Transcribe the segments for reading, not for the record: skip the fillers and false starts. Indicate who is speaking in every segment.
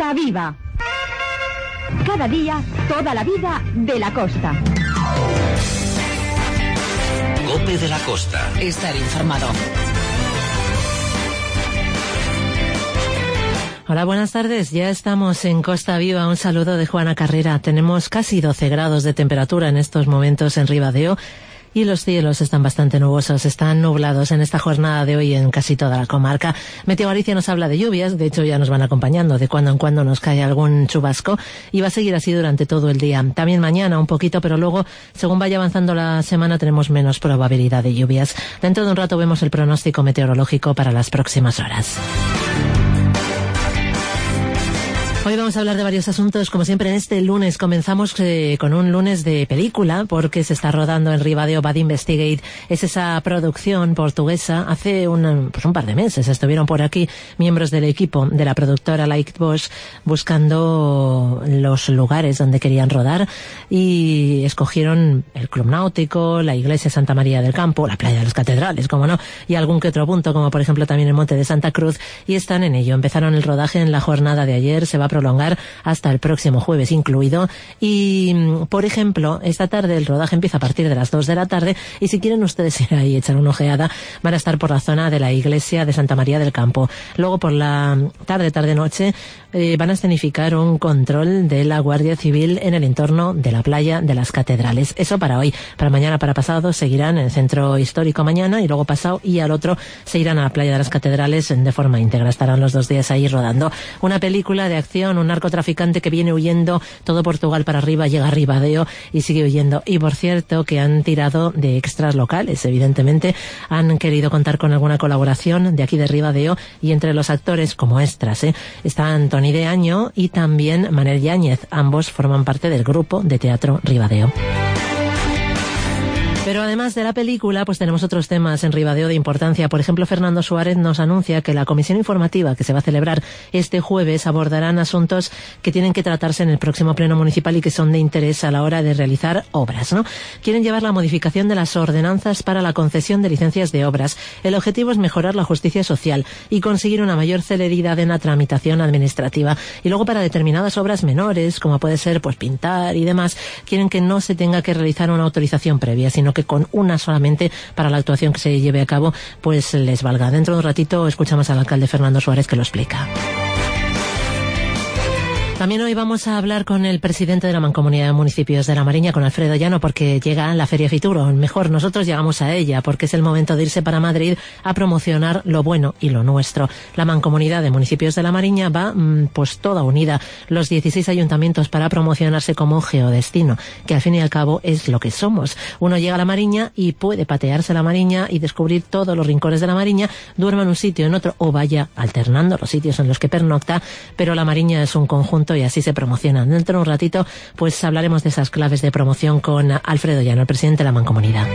Speaker 1: Costa Viva. Cada día, toda la vida de la costa.
Speaker 2: COPE de la Costa.
Speaker 3: Estar informado.
Speaker 4: Hola, buenas tardes. Ya estamos en Costa Viva. Un saludo de Juana Carrera. Tenemos casi 12 grados de temperatura en estos momentos en Ribadeo y los cielos están bastante nubosos, están nublados en esta jornada de hoy en casi toda la comarca. Meteo Galicia nos habla de lluvias, de hecho ya nos van acompañando, de cuando en cuando nos cae algún chubasco y va a seguir así durante todo el día. También mañana un poquito, pero luego, según vaya avanzando la semana, tenemos menos probabilidad de lluvias. Dentro de un rato vemos el pronóstico meteorológico para las próximas horas. Hoy vamos a hablar de varios asuntos, como siempre en este lunes. Comenzamos con un lunes de película, porque se está rodando en Ribadeo Bad Investigate. Es esa producción portuguesa. Hace un par de meses estuvieron por aquí miembros del equipo de la productora Lightbox buscando los lugares donde querían rodar y escogieron el Club Náutico, la Iglesia Santa María del Campo, la Playa de las Catedrales, como no, y algún que otro punto, como por ejemplo también el Monte de Santa Cruz, y están en ello. Empezaron el rodaje en la jornada de ayer, se va a prolongar hasta el próximo jueves incluido y, por ejemplo, esta tarde el rodaje empieza a partir de las 2 de la tarde y si quieren ustedes ir ahí y echar una ojeada, van a estar por la zona de la Iglesia de Santa María del Campo. Luego por la tarde-noche van a escenificar un control de la Guardia Civil en el entorno de la Playa de las Catedrales. Eso para hoy. Para mañana, para pasado, seguirán en el Centro Histórico mañana y luego pasado y al otro se irán a la Playa de las Catedrales de forma íntegra. Estarán los 2 días ahí rodando. Una película de acción, un narcotraficante que viene huyendo todo Portugal para arriba, llega a Ribadeo y sigue huyendo. Y por cierto que han tirado de extras locales, evidentemente han querido contar con alguna colaboración de aquí de Ribadeo y entre los actores como extras están Toni de Año y también Manel Yáñez. Ambos forman parte del grupo de teatro Ribadeo. Pero además de la película, pues tenemos otros temas en Ribadeo de importancia. Por ejemplo, Fernando Suárez nos anuncia que la comisión informativa que se va a celebrar este jueves abordarán asuntos que tienen que tratarse en el próximo pleno municipal y que son de interés a la hora de realizar obras, ¿no? Quieren llevar la modificación de las ordenanzas para la concesión de licencias de obras. El objetivo es mejorar la justicia social y conseguir una mayor celeridad en la tramitación administrativa. Y luego para determinadas obras menores, como puede ser pues pintar y demás, quieren que no se tenga que realizar una autorización previa, sino que con una solamente para la actuación que se lleve a cabo, pues les valga. Dentro de un ratito escuchamos al alcalde Fernando Suárez que lo explica. También hoy vamos a hablar con el presidente de la Mancomunidad de Municipios de La Mariña, con Alfredo Llano, porque llega la Feria Fitur, o mejor, nosotros llegamos a ella, porque es el momento de irse para Madrid a promocionar lo bueno y lo nuestro. La Mancomunidad de Municipios de La Mariña va pues toda unida, los 16 ayuntamientos, para promocionarse como geodestino, que al fin y al cabo es lo que somos. Uno llega a La Mariña y puede patearse La Mariña y descubrir todos los rincones de La Mariña, duerma en un sitio, en otro, o vaya alternando los sitios en los que pernocta, pero La Mariña es un conjunto y así se promocionan. Dentro de un ratito pues hablaremos de esas claves de promoción con Alfredo Llano, el presidente de la Mancomunidad.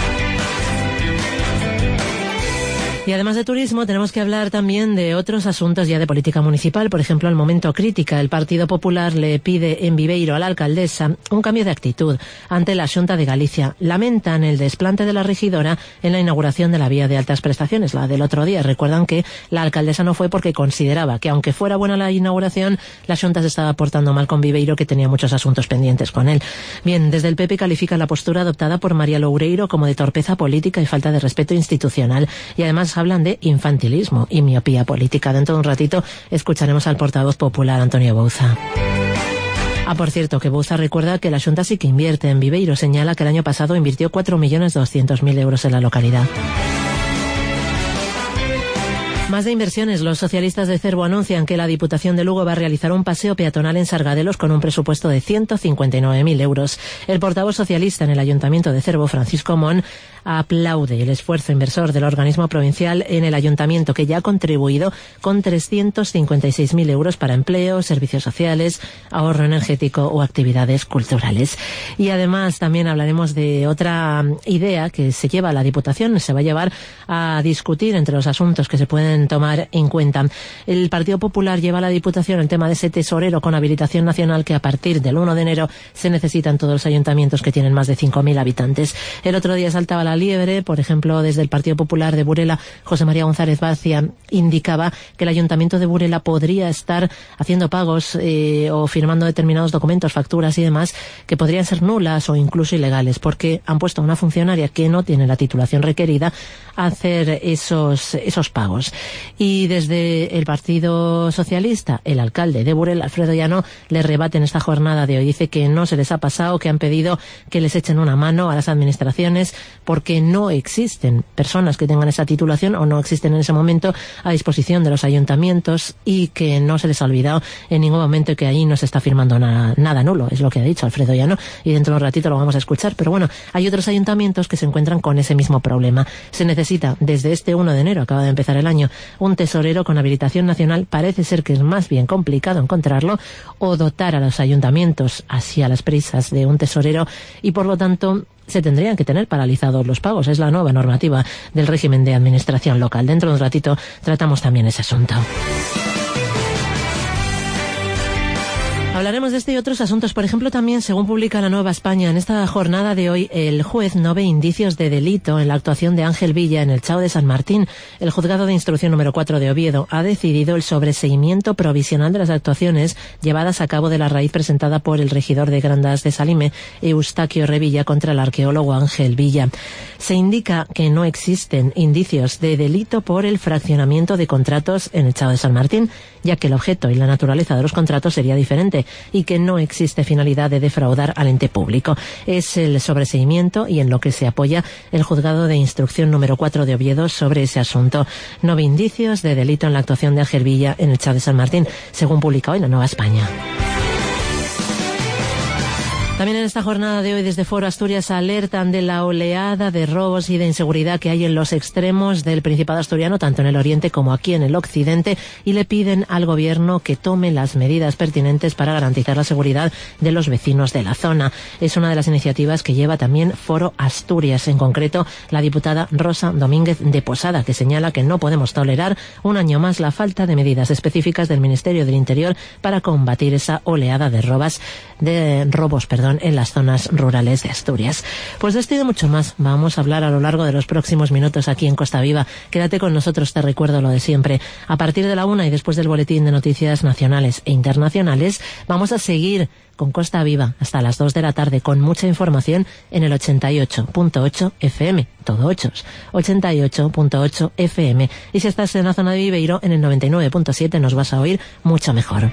Speaker 4: Y además de turismo tenemos que hablar también de otros asuntos ya de política municipal. Por ejemplo, el momento crítica. El Partido Popular le pide en Viveiro a la alcaldesa un cambio de actitud ante la Xunta de Galicia. Lamentan el desplante de la regidora en la inauguración de la vía de altas prestaciones, la del otro día. Recuerdan que la alcaldesa no fue porque consideraba que aunque fuera buena la inauguración, la Xunta se estaba portando mal con Viveiro, que tenía muchos asuntos pendientes con él. Bien, desde el PP califica la postura adoptada por María Loureiro como de torpeza política y falta de respeto institucional. Y además hablan de infantilismo y miopía política. Dentro de un ratito escucharemos al portavoz popular Antonio Bouza. Por cierto, que Bouza recuerda que la Xunta sí que invierte en Viveiro. Señala que el año pasado invirtió 4.200.000 euros en la localidad. Más de inversiones. Los socialistas de Cervo anuncian que la Diputación de Lugo va a realizar un paseo peatonal en Sargadelos con un presupuesto de 159.000 euros. El portavoz socialista en el Ayuntamiento de Cervo, Francisco Mon, aplaude el esfuerzo inversor del organismo provincial en el ayuntamiento, que ya ha contribuido con 356.000 euros para empleo, servicios sociales, ahorro energético o actividades culturales. Y además también hablaremos de otra idea que se lleva a la Diputación, se va a llevar a discutir entre los asuntos que se pueden deben tomar en cuenta. El Partido Popular lleva a la Diputación el tema de ese tesorero con habilitación nacional que a partir del 1 de enero se necesitan todos los ayuntamientos que tienen más de 5.000 habitantes. El otro día saltaba la liebre, por ejemplo, desde el Partido Popular de Burela, José María González Barcia indicaba que el Ayuntamiento de Burela podría estar haciendo pagos o firmando determinados documentos, facturas y demás, que podrían ser nulas o incluso ilegales, porque han puesto a una funcionaria que no tiene la titulación requerida a hacer esos pagos. Y desde el Partido Socialista, el alcalde de Burela, Alfredo Llano, le rebate en esta jornada de hoy. Dice que no se les ha pasado, que han pedido que les echen una mano a las administraciones porque no existen personas que tengan esa titulación o no existen en ese momento a disposición de los ayuntamientos y que no se les ha olvidado en ningún momento que allí no se está firmando nada nulo, es lo que ha dicho Alfredo Llano, y dentro de un ratito lo vamos a escuchar. Pero bueno, hay otros ayuntamientos que se encuentran con ese mismo problema. Se necesita, desde este 1 de enero, acaba de empezar el año, un tesorero con habilitación nacional. Parece ser que es más bien complicado encontrarlo, o dotar a los ayuntamientos así a las prisas de un tesorero, y por lo tanto se tendrían que tener paralizados los pagos. Es la nueva normativa del régimen de administración local. Dentro de un ratito tratamos también ese asunto. Hablaremos de este y otros asuntos. Por ejemplo, también, según publica La Nueva España, en esta jornada de hoy, el juez no ve indicios de delito en la actuación de Ángel Villa en el Chao de San Martín. El juzgado de instrucción número 4 de Oviedo ha decidido el sobreseimiento provisional de las actuaciones llevadas a cabo de la raíz presentada por el regidor de Grandas de Salime, Eustaquio Revilla, contra el arqueólogo Ángel Villa. Se indica que no existen indicios de delito por el fraccionamiento de contratos en el Chao de San Martín, ya que el objeto y la naturaleza de los contratos sería diferente, y que no existe finalidad de defraudar al ente público. Es el sobreseimiento y en lo que se apoya el juzgado de instrucción número 4 de Oviedo sobre ese asunto. No ve indicios de delito en la actuación de Ángel Villa en el Chao de San Martín, según publica hoy La Nueva España. También en esta jornada de hoy, desde Foro Asturias, alertan de la oleada de robos y de inseguridad que hay en los extremos del Principado asturiano, tanto en el oriente como aquí en el occidente, y le piden al gobierno que tome las medidas pertinentes para garantizar la seguridad de los vecinos de la zona. Es una de las iniciativas que lleva también Foro Asturias, en concreto la diputada Rosa Domínguez de Posada, que señala que no podemos tolerar un año más la falta de medidas específicas del Ministerio del Interior para combatir esa oleada de robos, en las zonas rurales de Asturias. Pues de esto y de mucho más vamos a hablar a lo largo de los próximos minutos aquí en Costa Viva. Quédate con nosotros, te recuerdo lo de siempre. A partir de la 1 y después del boletín de noticias nacionales e internacionales, vamos a seguir con Costa Viva hasta las 2 de la tarde con mucha información en el 88.8 FM, todo ochos, 88.8 FM. Y si estás en la zona de Viveiro, en el 99.7 nos vas a oír mucho mejor.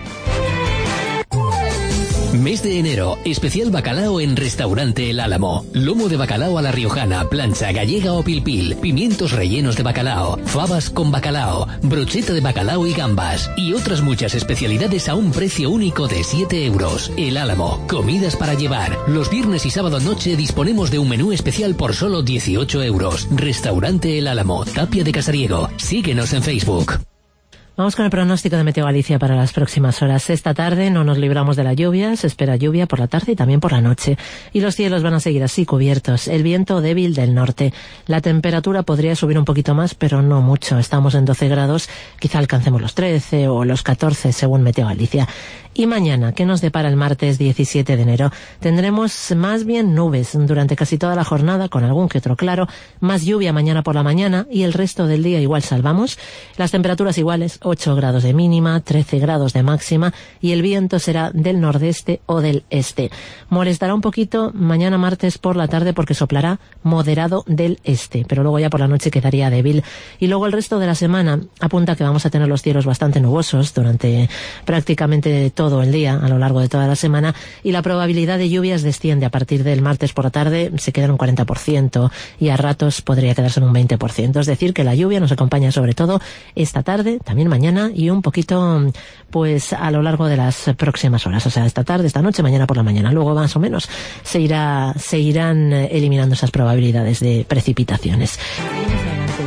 Speaker 2: Mes de enero, especial bacalao en Restaurante El Álamo. Lomo de bacalao a la riojana, plancha gallega o pilpil, pimientos rellenos de bacalao, fabas con bacalao, brocheta de bacalao y gambas, y otras muchas especialidades a un precio único de 7 euros. El Álamo, comidas para llevar. Los viernes y sábado noche disponemos de un menú especial por solo 18 euros. Restaurante El Álamo, Tapia de Casariego. Síguenos en Facebook.
Speaker 4: Vamos con el pronóstico de Meteo Galicia para las próximas horas. Esta tarde no nos libramos de la lluvia, se espera lluvia por la tarde y también por la noche. Y los cielos van a seguir así cubiertos. El viento débil del norte. La temperatura podría subir un poquito más, pero no mucho. Estamos en 12 grados, quizá alcancemos los 13 o los 14 según Meteo Galicia. Y mañana, ¿qué nos depara el martes 17 de enero? Tendremos más bien nubes durante casi toda la jornada, con algún que otro claro, más lluvia mañana por la mañana y el resto del día igual salvamos. Las temperaturas iguales, 8 grados de mínima, 13 grados de máxima y el viento será del nordeste o del este. Molestará un poquito mañana martes por la tarde porque soplará moderado del este, pero luego ya por la noche quedaría débil. Y luego el resto de la semana apunta que vamos a tener los cielos bastante nubosos durante prácticamente todo el día, a lo largo de toda la semana, y la probabilidad de lluvias desciende a partir del martes por la tarde, se queda en un 40% y a ratos podría quedarse en un 20%. Es decir, que la lluvia nos acompaña sobre todo esta tarde, también mañana y un poquito pues a lo largo de las próximas horas, o sea, esta tarde, esta noche, mañana por la mañana. Luego más o menos se irán eliminando esas probabilidades de precipitaciones.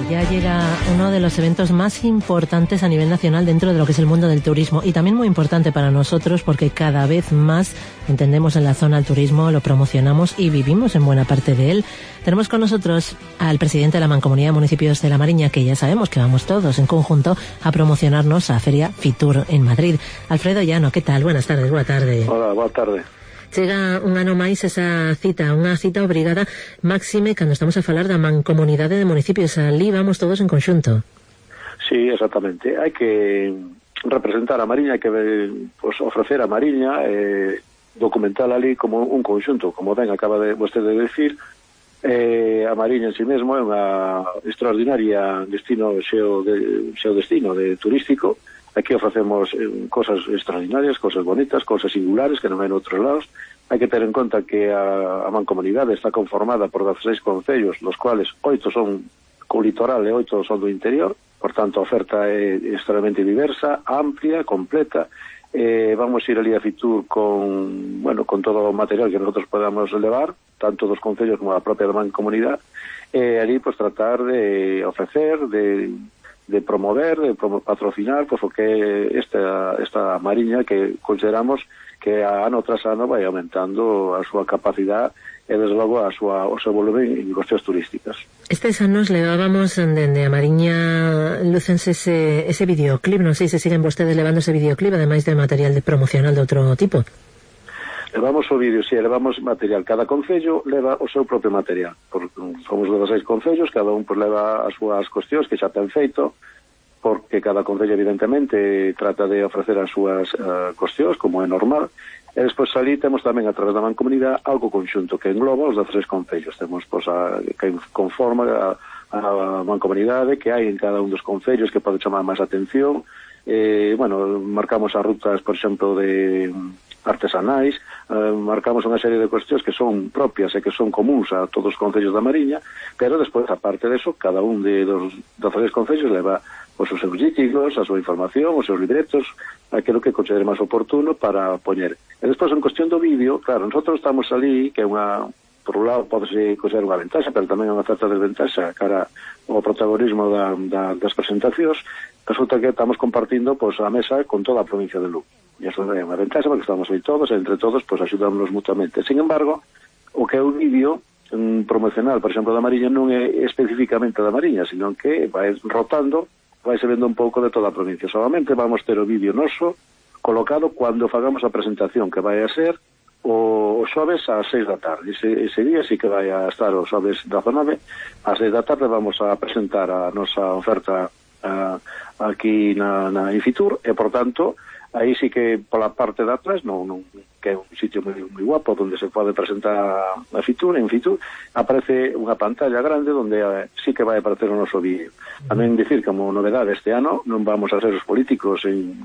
Speaker 4: ya llega uno de los eventos más importantes a nivel nacional dentro de lo que es el mundo del turismo y también muy importante para nosotros porque cada vez más entendemos en la zona el turismo, lo promocionamos y vivimos en buena parte de él. Tenemos con nosotros al presidente de la Mancomunidad de Municipios de La Mariña, que ya sabemos que vamos todos en conjunto a promocionarnos a Feria Fitur en Madrid. Alfredo Llano, ¿qué tal? Buenas tardes, boa tarde.
Speaker 3: Hola, boa tarde.
Speaker 4: Chega un ano máis esa cita, unha cita obrigada máxime cando estamos a falar da Mancomunidade de Municipios. Ali vamos todos en conxunto.
Speaker 3: Sí, exactamente. Hai que representar a Mariña, hai que pues, ofrecer a Mariña, documentar ali como un conxunto, como ben acaba de vostede de decir. A Mariña en sí mesmo é unha extraordinaria destino xeodestino turístico. Aquí ofrecemos cosas extraordinarias, cosas bonitas, cosas singulares que non hai en outros lados. Hai que ter en conta que a Mancomunidade está conformada por 16 concellos, los cuales 8 son co litoral e 8 son do interior. Por tanto, a oferta é extremadamente diversa, amplia, completa. Vamos ir ali a Fitur con todo o material que nosotros podamos levar, tanto dos concellos como a propia Mancomunidade. Ali, pues, tratar de ofrecer, de promover, de patrocinar, pues, o que esta Mariña que consideramos que ano tras ano vai aumentando a súa capacidade e, desde logo, o seu volumen en cuestións turísticas.
Speaker 4: Estes anos levábamos dende a Mariña lucense ese videoclip, non sei se siguen vostedes levando ese videoclip, ademais de material promocional de outro tipo.
Speaker 3: Levamos o vídeo, si, levamos material. Cada concello leva o seu propio material. Somos 16 concellos, cada un pues, leva as súas cuestións que xa ten feito, porque cada concello, evidentemente, trata de ofrecer as súas cuestións, como é normal. E despois ali temos tamén, a través da Mancomunidade, algo conxunto que engloba os 16 concellos. Temos pues, que conforma a Mancomunidade que hai en cada un dos concellos que pode chamar máis atención. Marcamos as rutas, por exemplo, de artesanais, marcamos unha serie de cuestións que son propias e que son comuns a todos os concellos da Mariña, pero despois, aparte deso, cada un dos 16 concellos leva os seus díticos, a súa información, os seus libretos, aquilo que considere máis oportuno para poñer. E despois, en cuestión do vídeo, claro, nosotros estamos ali, que é por un lado, pode-se considerar unha ventaxa, pero tamén é unha certa desventaxa cara ao protagonismo das presentacións. Resulta que estamos compartindo a mesa con toda a provincia de Lugo. E iso é unha ventaxa porque estamos aí todos, e entre todos axudámonos mutuamente. Sin embargo, o que é un vídeo promocional, por exemplo, da Mariña, non é especificamente da Mariña, sino que vai rotando, vai se vendo un pouco de toda a provincia. Solamente vamos ter o vídeo noso colocado cando fagamos a presentación, que vai a ser o xoves ás 6 da tarde. Ese día sí que vai a estar o xoves 19, ás 6 da tarde vamos a presentar a nosa oferta aquí na Fitur, e, por tanto, aí sí que pola parte de atrás, que é un sitio moi guapo onde se pode presentar a Fitur, en Fitur aparece unha pantalla grande onde sí que vai aparecer o noso vídeo. Tamén dicir, como novedade este ano, non vamos a ser os políticos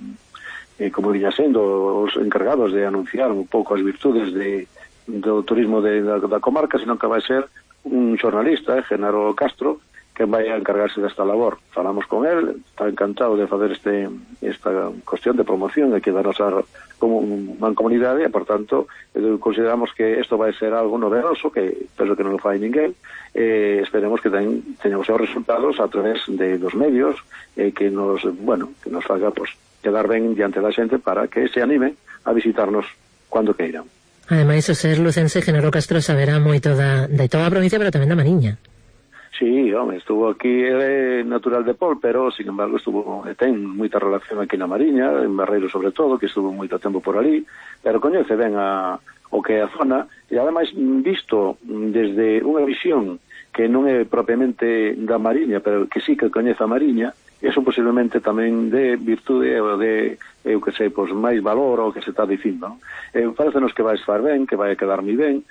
Speaker 3: como viña sendo os encargados de anunciar un pouco as virtudes do turismo da comarca, sino que vai ser un xornalista, Genaro Castro, que vai a encargarse desta labor. Falamos con él, está encantado de facer esta cuestión de promoción aquí da nosa Mancomunidade, e, por tanto, consideramos que isto vai ser algo novedoso, que penso que non o fai ninguén, esperemos que teñamos os resultados a través dos medios, que nos faga quedar ben diante da xente para que se anime a visitarnos cando queiran.
Speaker 4: Ademais, o ser lucense, Genaro Castro saberá moito de toda a provincia, pero tamén da Mariña.
Speaker 3: Sí, estuvo aquí, é natural de Pol, pero, sin embargo, ten moita relación aquí na Mariña, en Barreiro sobre todo, que estuvo moito tempo por ali, pero coñece ben o que é a zona, e ademais visto desde unha visión que non é propiamente da Mariña, pero que sí que coñece a Mariña, eso posiblemente tamén de virtude ou de, máis valor ao que se está dicindo. Parecenos que vai estar ben, que vai a quedar moi ben,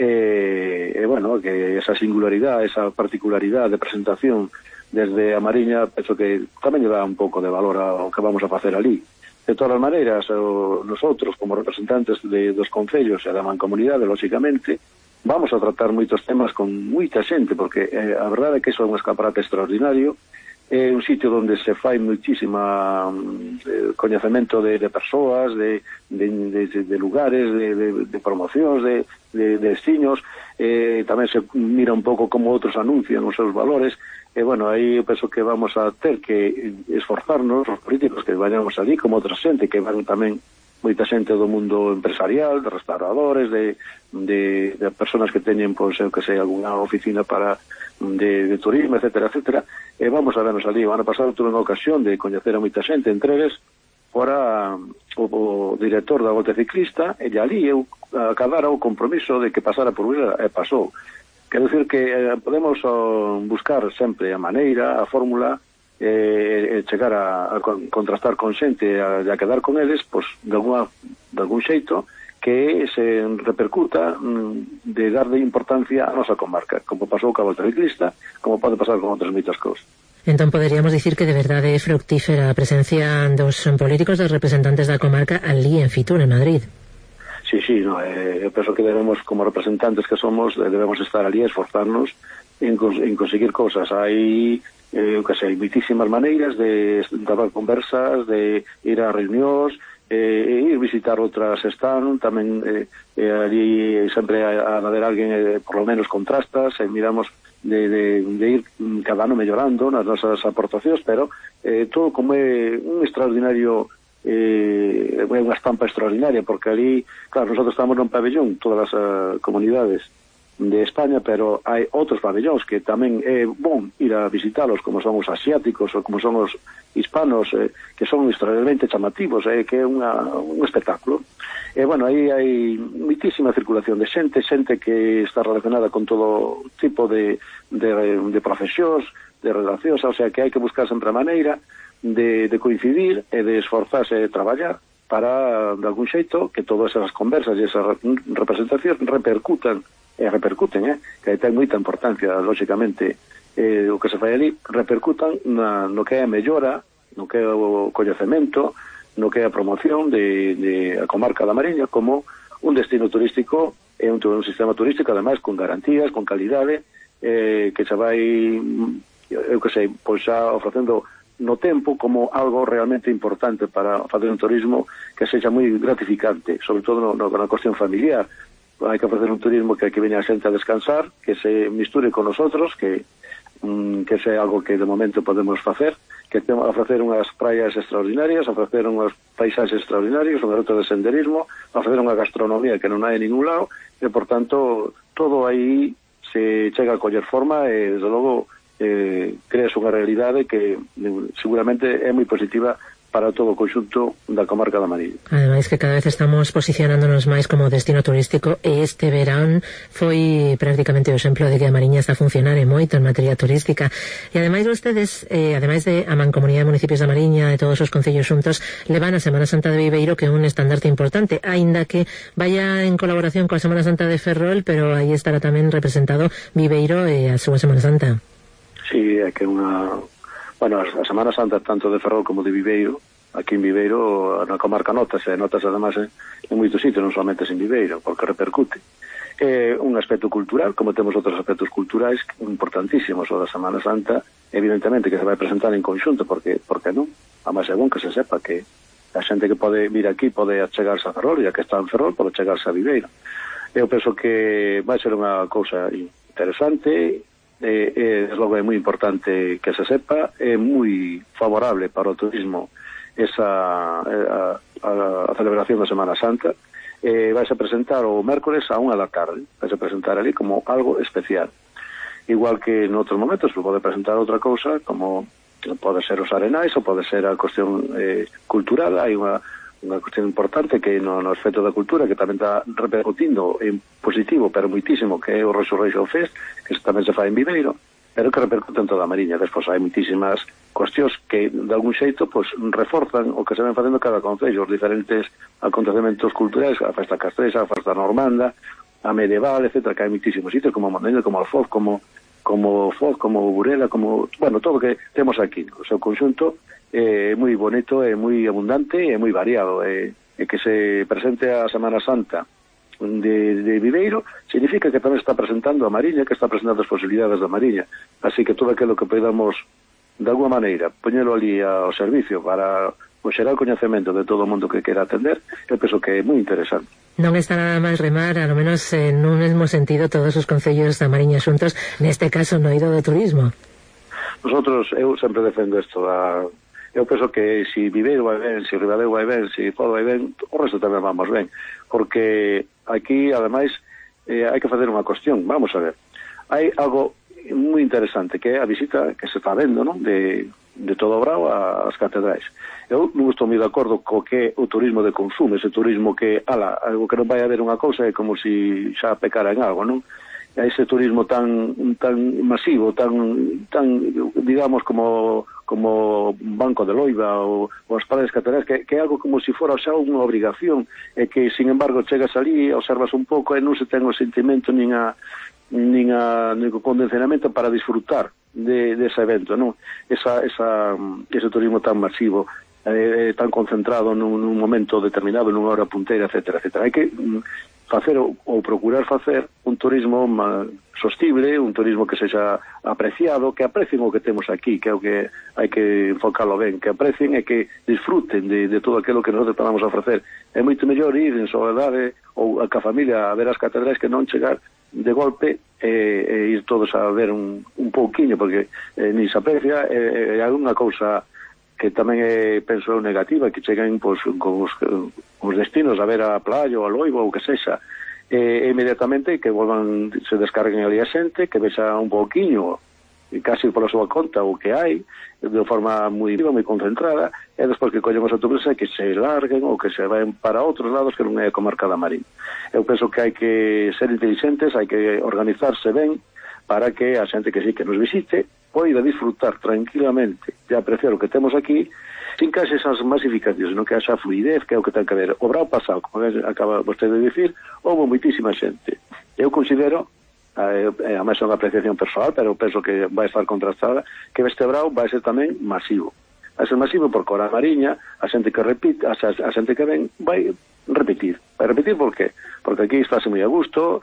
Speaker 3: que esa singularidade, esa particularidade de presentación desde a Mariña, penso que tamén lle dá un pouco de valor ao que vamos a facer ali. De todas as maneiras, nosotros, como representantes dos concellos e da Mancomunidade, lógicamente, vamos a tratar moitos temas con moita xente, porque a verdade é que iso é un escaparate extraordinario é un sitio onde se fai muitísima coñecemento de persoas, de lugares, de promocións, de destinos, tamén se mira un pouco como outros anuncian os seus valores, e bueno, aí eu penso que vamos a ter que esforzarnos, os políticos que vayamos ali, como outra xente, que van tamén moita xente do mundo empresarial, de restauradores, de personas que teñen, pois, eu que sei, algunha oficina de turismo, etcétera, etcétera, e vamos a vernos ali. O ano pasado tuve unha ocasión de coñecer a moita xente, entre eles fora o director da Volta Ciclista, e ali eu acabara o compromiso de que pasara por Bruxelas, e pasou. Quero dicir que podemos buscar sempre a maneira, a fórmula, chegar a contrastar con xente, a quedar con eles, pois, de algún xeito, que se repercuta de darle importancia a nosa comarca, como pasou ca Volta Ciclista, como pode pasar con outras moitas cousas.
Speaker 4: Entón poderíamos dicir que de verdade é fructífera a presencia dos políticos, dos representantes da comarca ali en Fitur, en Madrid.
Speaker 3: Sí, no, eu penso que debemos, como representantes que somos, debemos estar ali e esforzarnos en conseguir cousas. Hai, que sei, muitísimas maneiras de dar conversas, de ir a reunións, ir visitar outras están, tamén ali sempre a haber alguén, por lo menos contrastas, miramos de ir cada ano mellorando nas nosas aportacións, pero todo como é un extraordinario, é unha estampa extraordinaria, porque ali, claro, nosotros estamos nun pabellón, todas as comunidades de España, pero hai outros pabellóns que tamén é bon ir a visitalos, como son os asiáticos ou como son os hispanos, que son extraordinariamente chamativos, que é un espectáculo. E bueno, aí hai muitísima circulación de xente que está relacionada con todo tipo de profesións, de relacións, o sea que hai que buscar sempre a maneira de coincidir e de esforzarse e traballar para, de algún xeito, que todas esas conversas e esas representacións repercuten, que ten moita importancia, lógicamente, o que se fai ali, repercutan no que é a mellora, no que é o coñecemento, no que é a promoción de a comarca da Mariña como un destino turístico e un sistema turístico, ademais, con garantías, con calidade, que se vai, eu que sei, pois xa ofrecendo no tempo como algo realmente importante para facer un turismo que sexa moi gratificante, sobre todo na cuestión familiar. Hai que ofrecer un turismo que veña a xente a descansar, que se misture con nosotros, que sea algo que de momento podemos facer, que ofrecer unhas praias extraordinarias, ofrecer unhas paisaxes extraordinarios, unha ruta de senderismo, ofrecer unha gastronomía que non hai en ningún lado, e, por tanto, todo aí se chega a coller forma e, desde logo, creas unha realidade que seguramente é moi positiva para todo o conxunto da comarca da Mariña.
Speaker 4: Ademais que cada vez estamos posicionándonos máis como destino turístico, e este verán foi prácticamente o exemplo de que a Mariña está a funcionar moito en materia turística. E ademais vostedes, ademais de a Mancomunidade de Municipios da Mariña e todos os concellos xuntos, levan a Semana Santa de Viveiro, que é un estandarte importante, aínda que vaya en colaboración coa Semana Santa de Ferrol, pero aí estará tamén representado Viveiro e a súa Semana Santa.
Speaker 3: Sí, é que unha... Bueno, a Semana Santa tanto de Ferrol como de Viveiro, aquí en Viveiro, na comarca notas además en moitos sitios, non somente en Viveiro, porque repercute. É un aspecto cultural, como temos outros aspectos culturais importantísimos, o da Semana Santa, evidentemente que se vai presentar en conxunto, porque non? A máis é bon que se sepa que a xente que pode vir aquí pode achegarse a Ferrol, e a que está en Ferrol pode achegarse a Viveiro. Eu penso que vai ser unha cousa interesante, logo é moi importante que se sepa, é moi favorable para o turismo a celebración da Semana Santa. Vais a presentar o mércores a 1 da tarde, vais a presentar ali como algo especial, igual que en outros momentos pode presentar outra cousa, como pode ser os arenais ou pode ser a cuestión cultural. Hai unha cuestión importante que no aspecto da cultura, que tamén está repercutindo en positivo, pero moitísimo, que é o Resurrection Fest, que tamén se fai en Viveiro, pero que repercute en toda a Mariña. Despois hai moitísimas cuestións que, de algún xeito, pues, reforzan o que se ven facendo cada concello, os diferentes acontecementos culturais, a festa castrexa, a festa normanda, a medieval, etcétera, que hai moitísimos sitios, como Mondoñedo, como Alfoz, como Burela, como, bueno, todo o que temos aquí. O seu conxunto é moi bonito, é moi abundante e moi variado, e que se presente a Semana Santa de Viveiro significa que tamén está presentando a Mariña, que está presentando as posibilidades da Mariña, así que todo aquilo que podamos de alguma maneira, poñelo ali ao servicio para o xerar coñecemento de todo o mundo que quera atender, eu penso que é moi interesante.
Speaker 4: Non está nada máis remar, ao menos nun mesmo sentido, todos os concellos da Mariña xuntos, neste caso no eido do turismo.
Speaker 3: Nosotros, eu sempre defendo isto, eu penso que se Viveiro vai ben, se Ribadeo vai ben, se Foz vai ben, o resto tamén vamos ben, porque aquí, ademais, hai que facer unha cuestión, vamos a ver, hai algo moi interesante, que é a visita que se está vendo, non?, de todo o Brao ás catedrais. Eu non estou moi de acordo co que o turismo de consumo, ese turismo que, algo que non vai haber unha cousa é como se xa pecara en algo, non? Ese turismo tan masivo, tan digamos, como Banco de Loiva ou as praias catedrais, que é algo como se fora xa unha obrigación, e que, sin embargo, chegas ali, observas un pouco e non se ten o sentimento nin o condicionamento para disfrutar dese evento, non? Ese turismo tan masivo, tan concentrado nun momento determinado, nunha hora punteira, etcétera, etcétera. Hai que facer ou procurar facer un turismo sostible, un turismo que sexa apreciado, que aprecien o que temos aquí, que é o que hai que enfocarlo ben, que aprecien e que disfruten de todo aquilo que nosotros podamos ofrecer. É moito mellor ir en soledade ou a familia a ver as catedrais que non chegar de golpe e ir todos a ver un pouquiño, porque ni se aprecia, é unha cousa que tamén penso negativa, que cheguen con os destinos a ver a playa ou a Loiva ou que sexa, inmediatamente que volvan, se descarguen ali a xente, que vexa un pouquiño, casi pola súa conta o que hai, de forma moi concentrada, e despois que collemos a autobuses que se larguen ou que se vayan para outros lados que non é a comarca da Mariña. Eu penso que hai que ser inteligentes, hai que organizarse ben para que a xente que sí que nos visite poida disfrutar tranquilamente e apreciar o que temos aquí sin que haxe esas masificacións, senón que haxa fluidez, que é o que ten que ver. O Brao pasado, como acaba vostede de dicir, houve moitísima xente. Eu considero, a máis é unha apreciación persoal, pero penso que vai estar contrastada, que este Brao vai ser tamén masivo. Vai ser masivo porque a Mariña, a xente que repite, a xente que ven, vai repetir. Vai repetir por qué? Porque aquí estáse moi a gusto,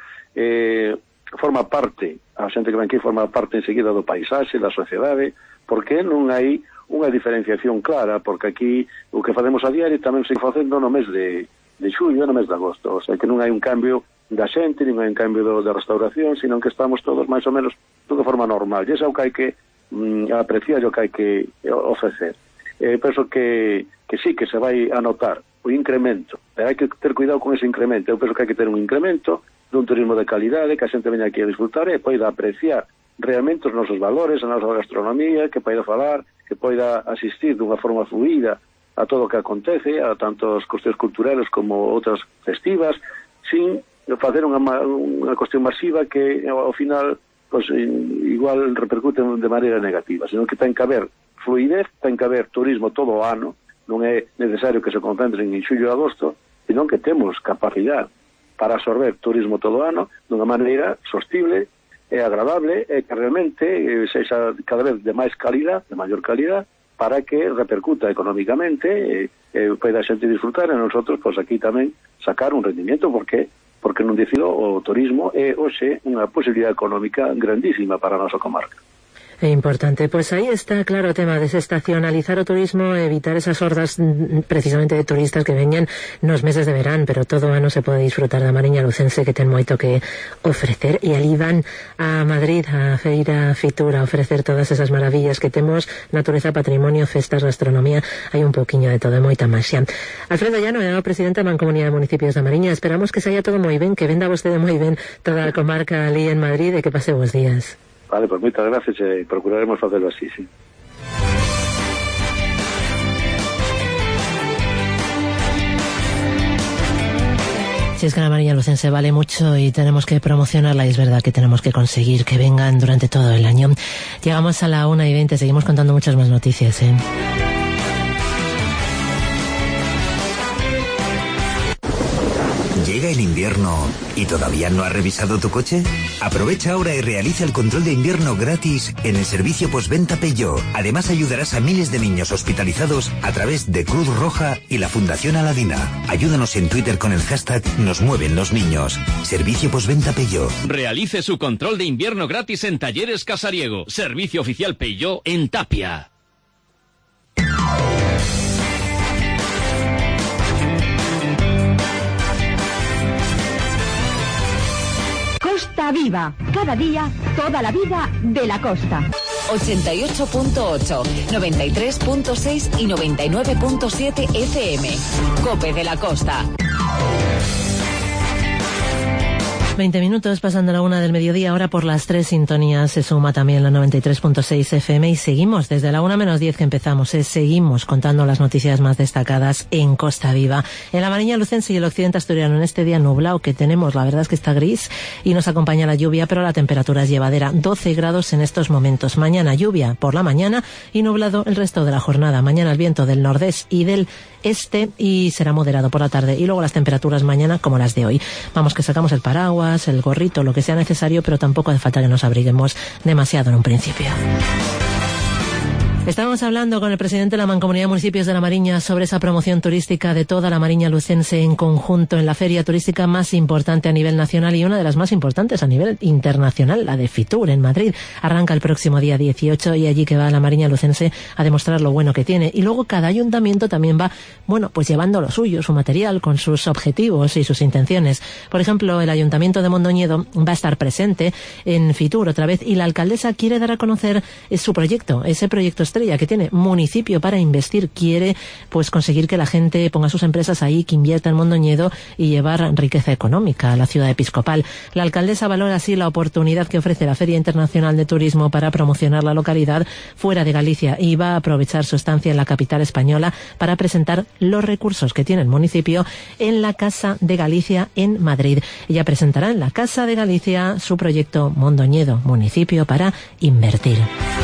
Speaker 3: forma parte, a xente que ven aquí forma parte enseguida do paisaxe, da sociedade, porque non hai unha diferenciación clara, porque aquí o que facemos a diario tamén se facendo no mes de xullo, no mes de agosto, o sea que non hai un cambio da xente, non hai un cambio da restauración, sino que estamos todos máis ou menos de forma normal, e iso é o que hai que apreciar, o que hai que ofrecer. Penso que sí, que se vai a notar o incremento, pero hai que ter cuidado con ese incremento. Eu penso que hai que ter un incremento dun turismo de calidade, que a xente veña aquí a disfrutar e poida apreciar realmente os nosos valores, a nosa gastronomía, que poida falar, que poida asistir dunha forma fluida a todo o que acontece, a tanto as cuestións culturales como outras festivas, sin facer unha cuestión masiva que ao final pues, igual repercute de maneira negativa, senón que ten que haber fluidez, ten que haber turismo todo o ano, non é necesario que se concentren en xullo e agosto, senón que temos capacidade para absorber turismo todo o ano dunha maneira sostible e agradable e que realmente sexa cada vez de máis calidad, de maior calidad, para que repercuta económicamente e poida a xente disfrutar e nosotros, pois aquí tamén sacar un rendimiento, porque non dicilo, o turismo é hoxe unha posibilidade económica grandísima para a nosa comarca.
Speaker 4: É importante. Pois aí está claro o tema, desestacionalizar o turismo, evitar esas hordas precisamente de turistas que veñan nos meses de verán, pero todo o ano se pode disfrutar da Mariña Lucense, que ten moito que ofrecer, e ali van a Madrid, a Feira Fitur, a ofrecer todas esas maravillas que temos, natureza, patrimonio, festas, gastronomía, hai un pouquiño de todo, moita maxia. Alfredo Llano é o presidente da Mancomunidade de Municipios da Mariña. Esperamos que saia todo moi ben, que venda vostede moi ben toda a comarca ali en Madrid e que pase bons días.
Speaker 3: Vale, pues moitas gracias e procuraremos facelo así, sí.
Speaker 4: Si es que la Mariña Lucense vale mucho y tenemos que promocionarla, y es verdad que tenemos que conseguir que vengan durante todo el año. Llegamos a la 1:20, seguimos contando muchas más noticias,
Speaker 5: Llega en invierno y todavía no has revisado tu coche? Aprovecha ahora y realiza el control de invierno gratis en el servicio postventa Peugeot. Además ayudarás a miles de niños hospitalizados a través de Cruz Roja y la Fundación Aladina. Ayúdanos en Twitter con el hashtag Nos Mueven los Niños. Servicio postventa Peugeot.
Speaker 6: Realice su control de invierno gratis en Talleres Casariego. Servicio oficial Peugeot en Tapia.
Speaker 1: Costa Viva. Cada día, toda la vida de la costa.
Speaker 7: 88.8, 93.6 y 99.7 FM. COPE de la Costa.
Speaker 4: 20 minutos pasando la 1 del mediodía, ahora por las 3 sintonías se suma también la 93.6 FM y seguimos desde la 1 menos 10 que empezamos, seguimos contando las noticias más destacadas en Costa Viva. En la Mariña Lucense y el occidente asturiano, en este día nublado que tenemos, la verdad es que está gris y nos acompaña la lluvia, pero la temperatura es llevadera, 12 grados en estos momentos. Mañana lluvia por la mañana y nublado el resto de la jornada. Mañana el viento del nordés y del este y será moderado por la tarde, y luego las temperaturas mañana como las de hoy. Vamos, que sacamos el paraguas, el gorrito, lo que sea necesario, pero tampoco hace falta que nos abriguemos demasiado en un principio. Estábamos hablando con el presidente de la Mancomunidad de Municipios de la Mariña sobre esa promoción turística de toda la Mariña Lucense en conjunto en la feria turística más importante a nivel nacional y una de las más importantes a nivel internacional, la de Fitur en Madrid. Arranca el próximo día 18 y allí que va la Mariña Lucense a demostrar lo bueno que tiene. Y luego cada ayuntamiento también va, bueno, pues llevando lo suyo, su material, con sus objetivos y sus intenciones. Por ejemplo, el Ayuntamiento de Mondoñedo va a estar presente en Fitur otra vez y la alcaldesa quiere dar a conocer su proyecto, ese proyecto estrella que tiene Municipio para Investir. Quiere pues conseguir que la gente ponga sus empresas ahí, que invierta en Mondoñedo y llevar riqueza económica a la ciudad episcopal. La alcaldesa valora así la oportunidad que ofrece la Feria Internacional de Turismo para promocionar la localidad fuera de Galicia y va a aprovechar su estancia en la capital española para presentar los recursos que tiene el municipio en la Casa de Galicia en Madrid. Ella presentará en la Casa de Galicia su proyecto Mondoñedo, Municipio para Invertir.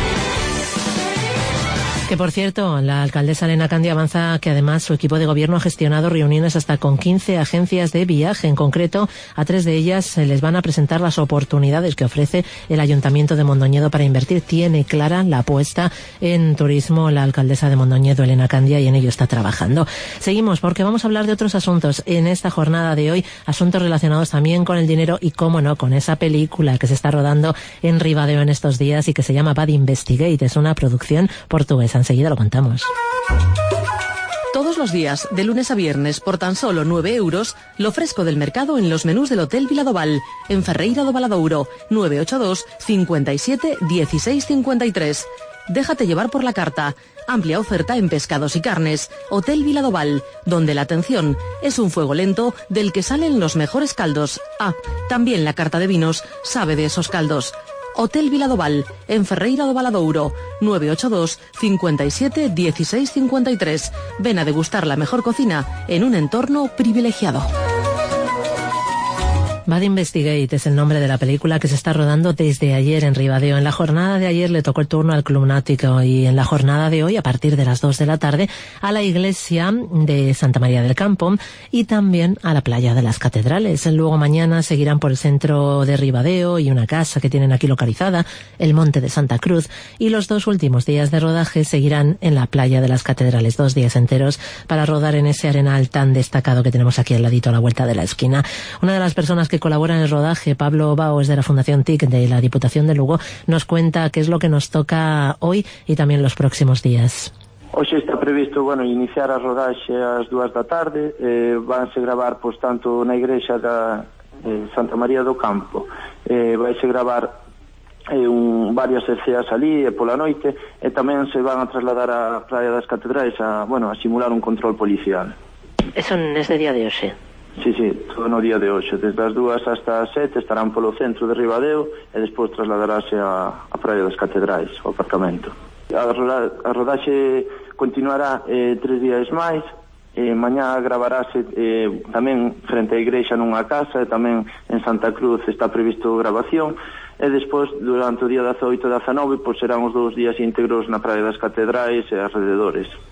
Speaker 4: Que por cierto, la alcaldesa Elena Candia avanza que además su equipo de gobierno ha gestionado reuniones hasta con 15 agencias de viaje. En concreto, a 3 de ellas se les van a presentar las oportunidades que ofrece el Ayuntamiento de Mondoñedo para invertir. Tiene clara la apuesta en turismo la alcaldesa de Mondoñedo, Elena Candia, y en ello está trabajando. Seguimos porque vamos a hablar de otros asuntos en esta jornada de hoy, asuntos relacionados también con el dinero y, cómo no, con esa película que se está rodando en Ribadeo en estos días y que se llama Bad Investigate. Es una producción portuguesa. Enseguida lo contamos.
Speaker 8: Todos los días, de lunes a viernes, por tan solo 9 euros, lo fresco del mercado en los menús del Hotel Viladoval, en Ferreira do Valadouro, 982 57 16 53. Déjate llevar por la carta. Amplia oferta en pescados y carnes. Hotel Viladoval, donde la atención es un fuego lento del que salen los mejores caldos. Ah, también la carta de vinos sabe de esos caldos. Hotel Viladoval, en Ferreira do Valadouro, 982 57 16 53. Ven a degustar la mejor cocina en un entorno privilegiado.
Speaker 4: Bad Investigate es el nombre de la película que se está rodando desde ayer en Ribadeo. En la jornada de ayer le tocó el turno al Club Náutico y en la jornada de hoy, a partir de las 2 de la tarde, a la iglesia de Santa María del Campo y también a la playa de las Catedrales. Luego mañana seguirán por el centro de Ribadeo y una casa que tienen aquí localizada, el Monte de Santa Cruz, y los 2 últimos días de rodaje seguirán en la playa de las Catedrales, 2 días enteros para rodar en ese arenal tan destacado que tenemos aquí al ladito a la vuelta de la esquina. Una de las personas que colabora en el rodaje, Pablo Baos, de la Fundación TIC de la Diputación de Lugo, nos cuenta qué es lo que nos toca hoy y también los próximos días.
Speaker 9: Hoxe está previsto, iniciar a rodaxe ás 2 da tarde. Vanse gravar, tanto na igrexa da Santa María do Campo, vaise gravar varias escenas ali pola noite, e tamén se van a trasladar á Praia das Catedrais a simular un control policial.
Speaker 4: Eso neste día de hoxe?
Speaker 9: Sí, todo no día de hoxe. Desde as 2 hasta as 7 estarán polo centro de Ribadeo e despois trasladarase a Praia das Catedrais, ao aparcamento. A rodaxe continuará 3 días máis. Mañá gravarase tamén frente á igrexa nunha casa, e tamén en Santa Cruz está previsto grabación, e despois durante o día 18 e 19 serán os 2 días íntegros na Praia das Catedrais e alrededores.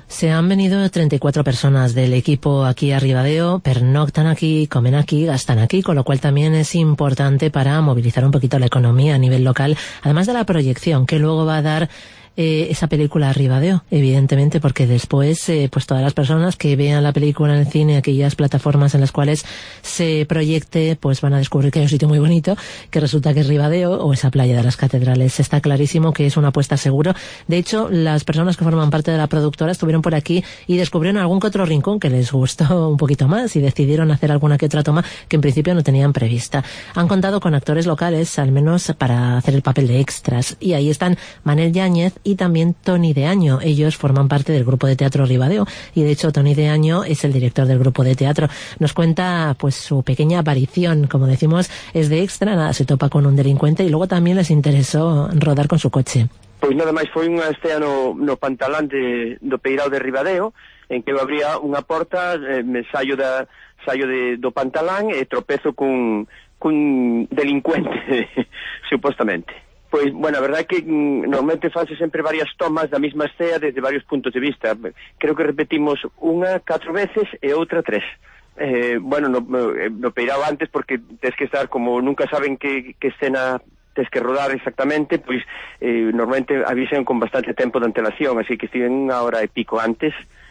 Speaker 4: Se han venido 34 personas del equipo aquí a Ribadeo, pernoctan aquí, comen aquí, gastan aquí, con lo cual también es importante para movilizar un poquito la economía a nivel local, además de la proyección que luego va a dar esa película a Ribadeo, evidentemente, porque después pues todas las personas que vean la película en el cine, aquellas plataformas en las cuales se proyecte, pues van a descubrir que hay un sitio muy bonito, que resulta que es Ribadeo o esa playa de las Catedrales. Está clarísimo que es una apuesta seguro. De hecho, las personas que forman parte de la productora estuvieron por aquí y descubrieron algún que otro rincón que les gustó un poquito más y decidieron hacer alguna que otra toma que en principio no tenían prevista. Han contado con actores locales, al menos para hacer el papel de extras, y ahí están Manel Yáñez y también Toni de Año. Ellos forman parte del grupo de teatro Ribadeo y de hecho Toni de Año es el director del grupo de teatro. Nos cuenta pues su pequeña aparición, como decimos, es de extra, nada, se topa con un delincuente y luego también les interesó rodar con su coche.
Speaker 10: Pois nada máis foi unha estea no pantalán do Peirao de Ribadeo, en que eu abría unha porta, me saio do pantalán e tropezo cun delincuente, supostamente. Pois, bueno, a verdade é que normalmente fanse sempre varias tomas da mesma estea desde varios puntos de vista. Creo que repetimos unha 4 veces e outra 3. Bueno, no Peirao antes, porque tens que estar, como nunca saben que escena tens que rodar exactamente, pois normalmente avisan con bastante tempo de antelación, así que estiven unha hora e pico antes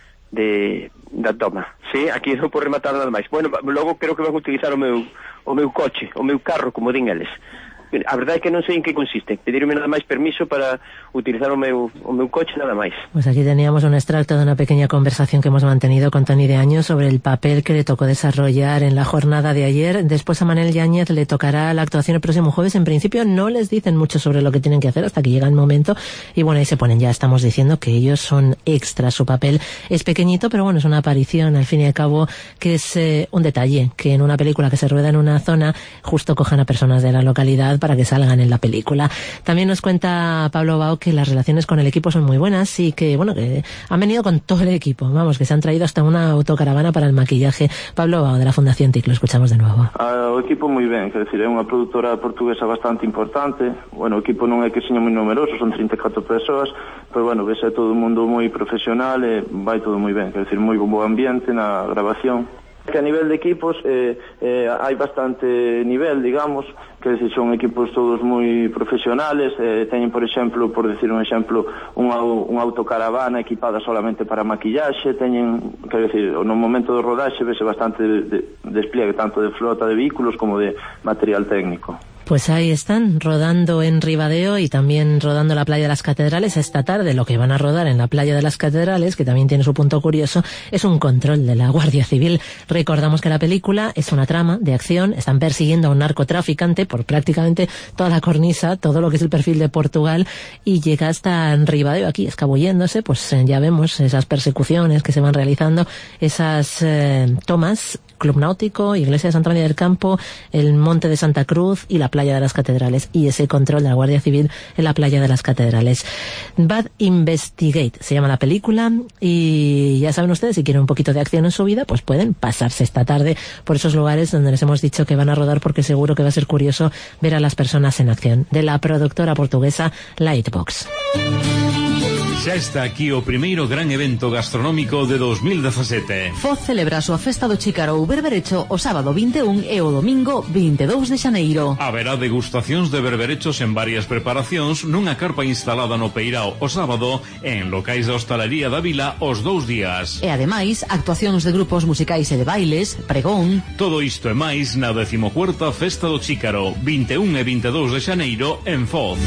Speaker 10: da toma. Sí, aquí non por rematar nada máis. Bueno, logo creo que van a utilizar o meu coche, o meu carro, como din eles. A verdade é que non sei en que consiste. Pedirme nada máis permiso para utilizar o meu coche, nada máis.
Speaker 4: Pues aquí teníamos un extracto de una pequeña conversación que hemos mantenido con Toni de Año sobre el papel que le tocó desarrollar en la jornada de ayer. Después a Manel Yáñez le tocará la actuación el próximo jueves. En principio no les dicen mucho sobre lo que tienen que hacer hasta que llega el momento. Y bueno, ahí se ponen, ya estamos diciendo que ellos son extras. Su papel es pequeñito, pero bueno, es una aparición al fin y al cabo que es un detalle, que en una película que se rueda en una zona justo cojan a personas de la localidad para que salgan en la película. También nos cuenta Pablo Bao que las relaciones con el equipo son muy buenas y que, bueno, que han venido con todo el equipo. Vamos, que se han traído hasta una autocaravana para el maquillaje. Pablo Bao, de la Fundación TIC, lo escuchamos de nuevo.
Speaker 9: O equipo moi ben, quer decir, é unha produtora portuguesa bastante importante. Bueno, o equipo non é que seña moi numeroso, son 34 persoas, pero bueno, vese todo o mundo moi profesional e vai todo moi ben, quer decir, moi bo ambiente na grabación. Que a nivel de equipos hai bastante nivel, digamos, que decir, son equipos todos moi profesionales, teñen, por exemplo, por decir un exemplo, unha autocaravana equipada solamente para maquillaxe, teñen, quer decir, no momento do rodaxe vese bastante despliegue tanto de flota de vehículos como de material técnico.
Speaker 4: Pues ahí están, rodando en Ribadeo y también rodando la playa de las Catedrales. Esta tarde lo que van a rodar en la playa de las Catedrales, que también tiene su punto curioso, es un control de la Guardia Civil. Recordamos que la película es una trama de acción, están persiguiendo a un narcotraficante por prácticamente toda la cornisa, todo lo que es el perfil de Portugal, y llega hasta Ribadeo aquí escabulléndose. Pues ya vemos esas persecuciones que se van realizando, esas tomas, Club Náutico, Iglesia de Santa María del Campo, el Monte de Santa Cruz y la playa de las Catedrales, y ese control de la Guardia Civil en la playa de las Catedrales. Bad Investigate se llama la película, y ya saben ustedes, si quieren un poquito de acción en su vida, pues pueden pasarse esta tarde por esos lugares donde les hemos dicho que van a rodar, porque seguro que va a ser curioso ver a las personas en acción. De la productora portuguesa Lightbox.
Speaker 11: Xa está aquí o primeiro gran evento gastronómico de 2017.
Speaker 8: Foz celebra a súa festa do Chícaro ou berberecho o sábado 21 e o domingo 22 de xaneiro.
Speaker 11: Haberá degustacións de berberechos en varias preparacións nunha carpa instalada no Peirao o sábado e en locais da hostalería da vila os 2 días.
Speaker 8: E ademais, actuacións de grupos musicais e de bailes, pregón.
Speaker 11: Todo isto e máis na 14ª Festa do Chícaro, 21 e 22 de xaneiro en Foz.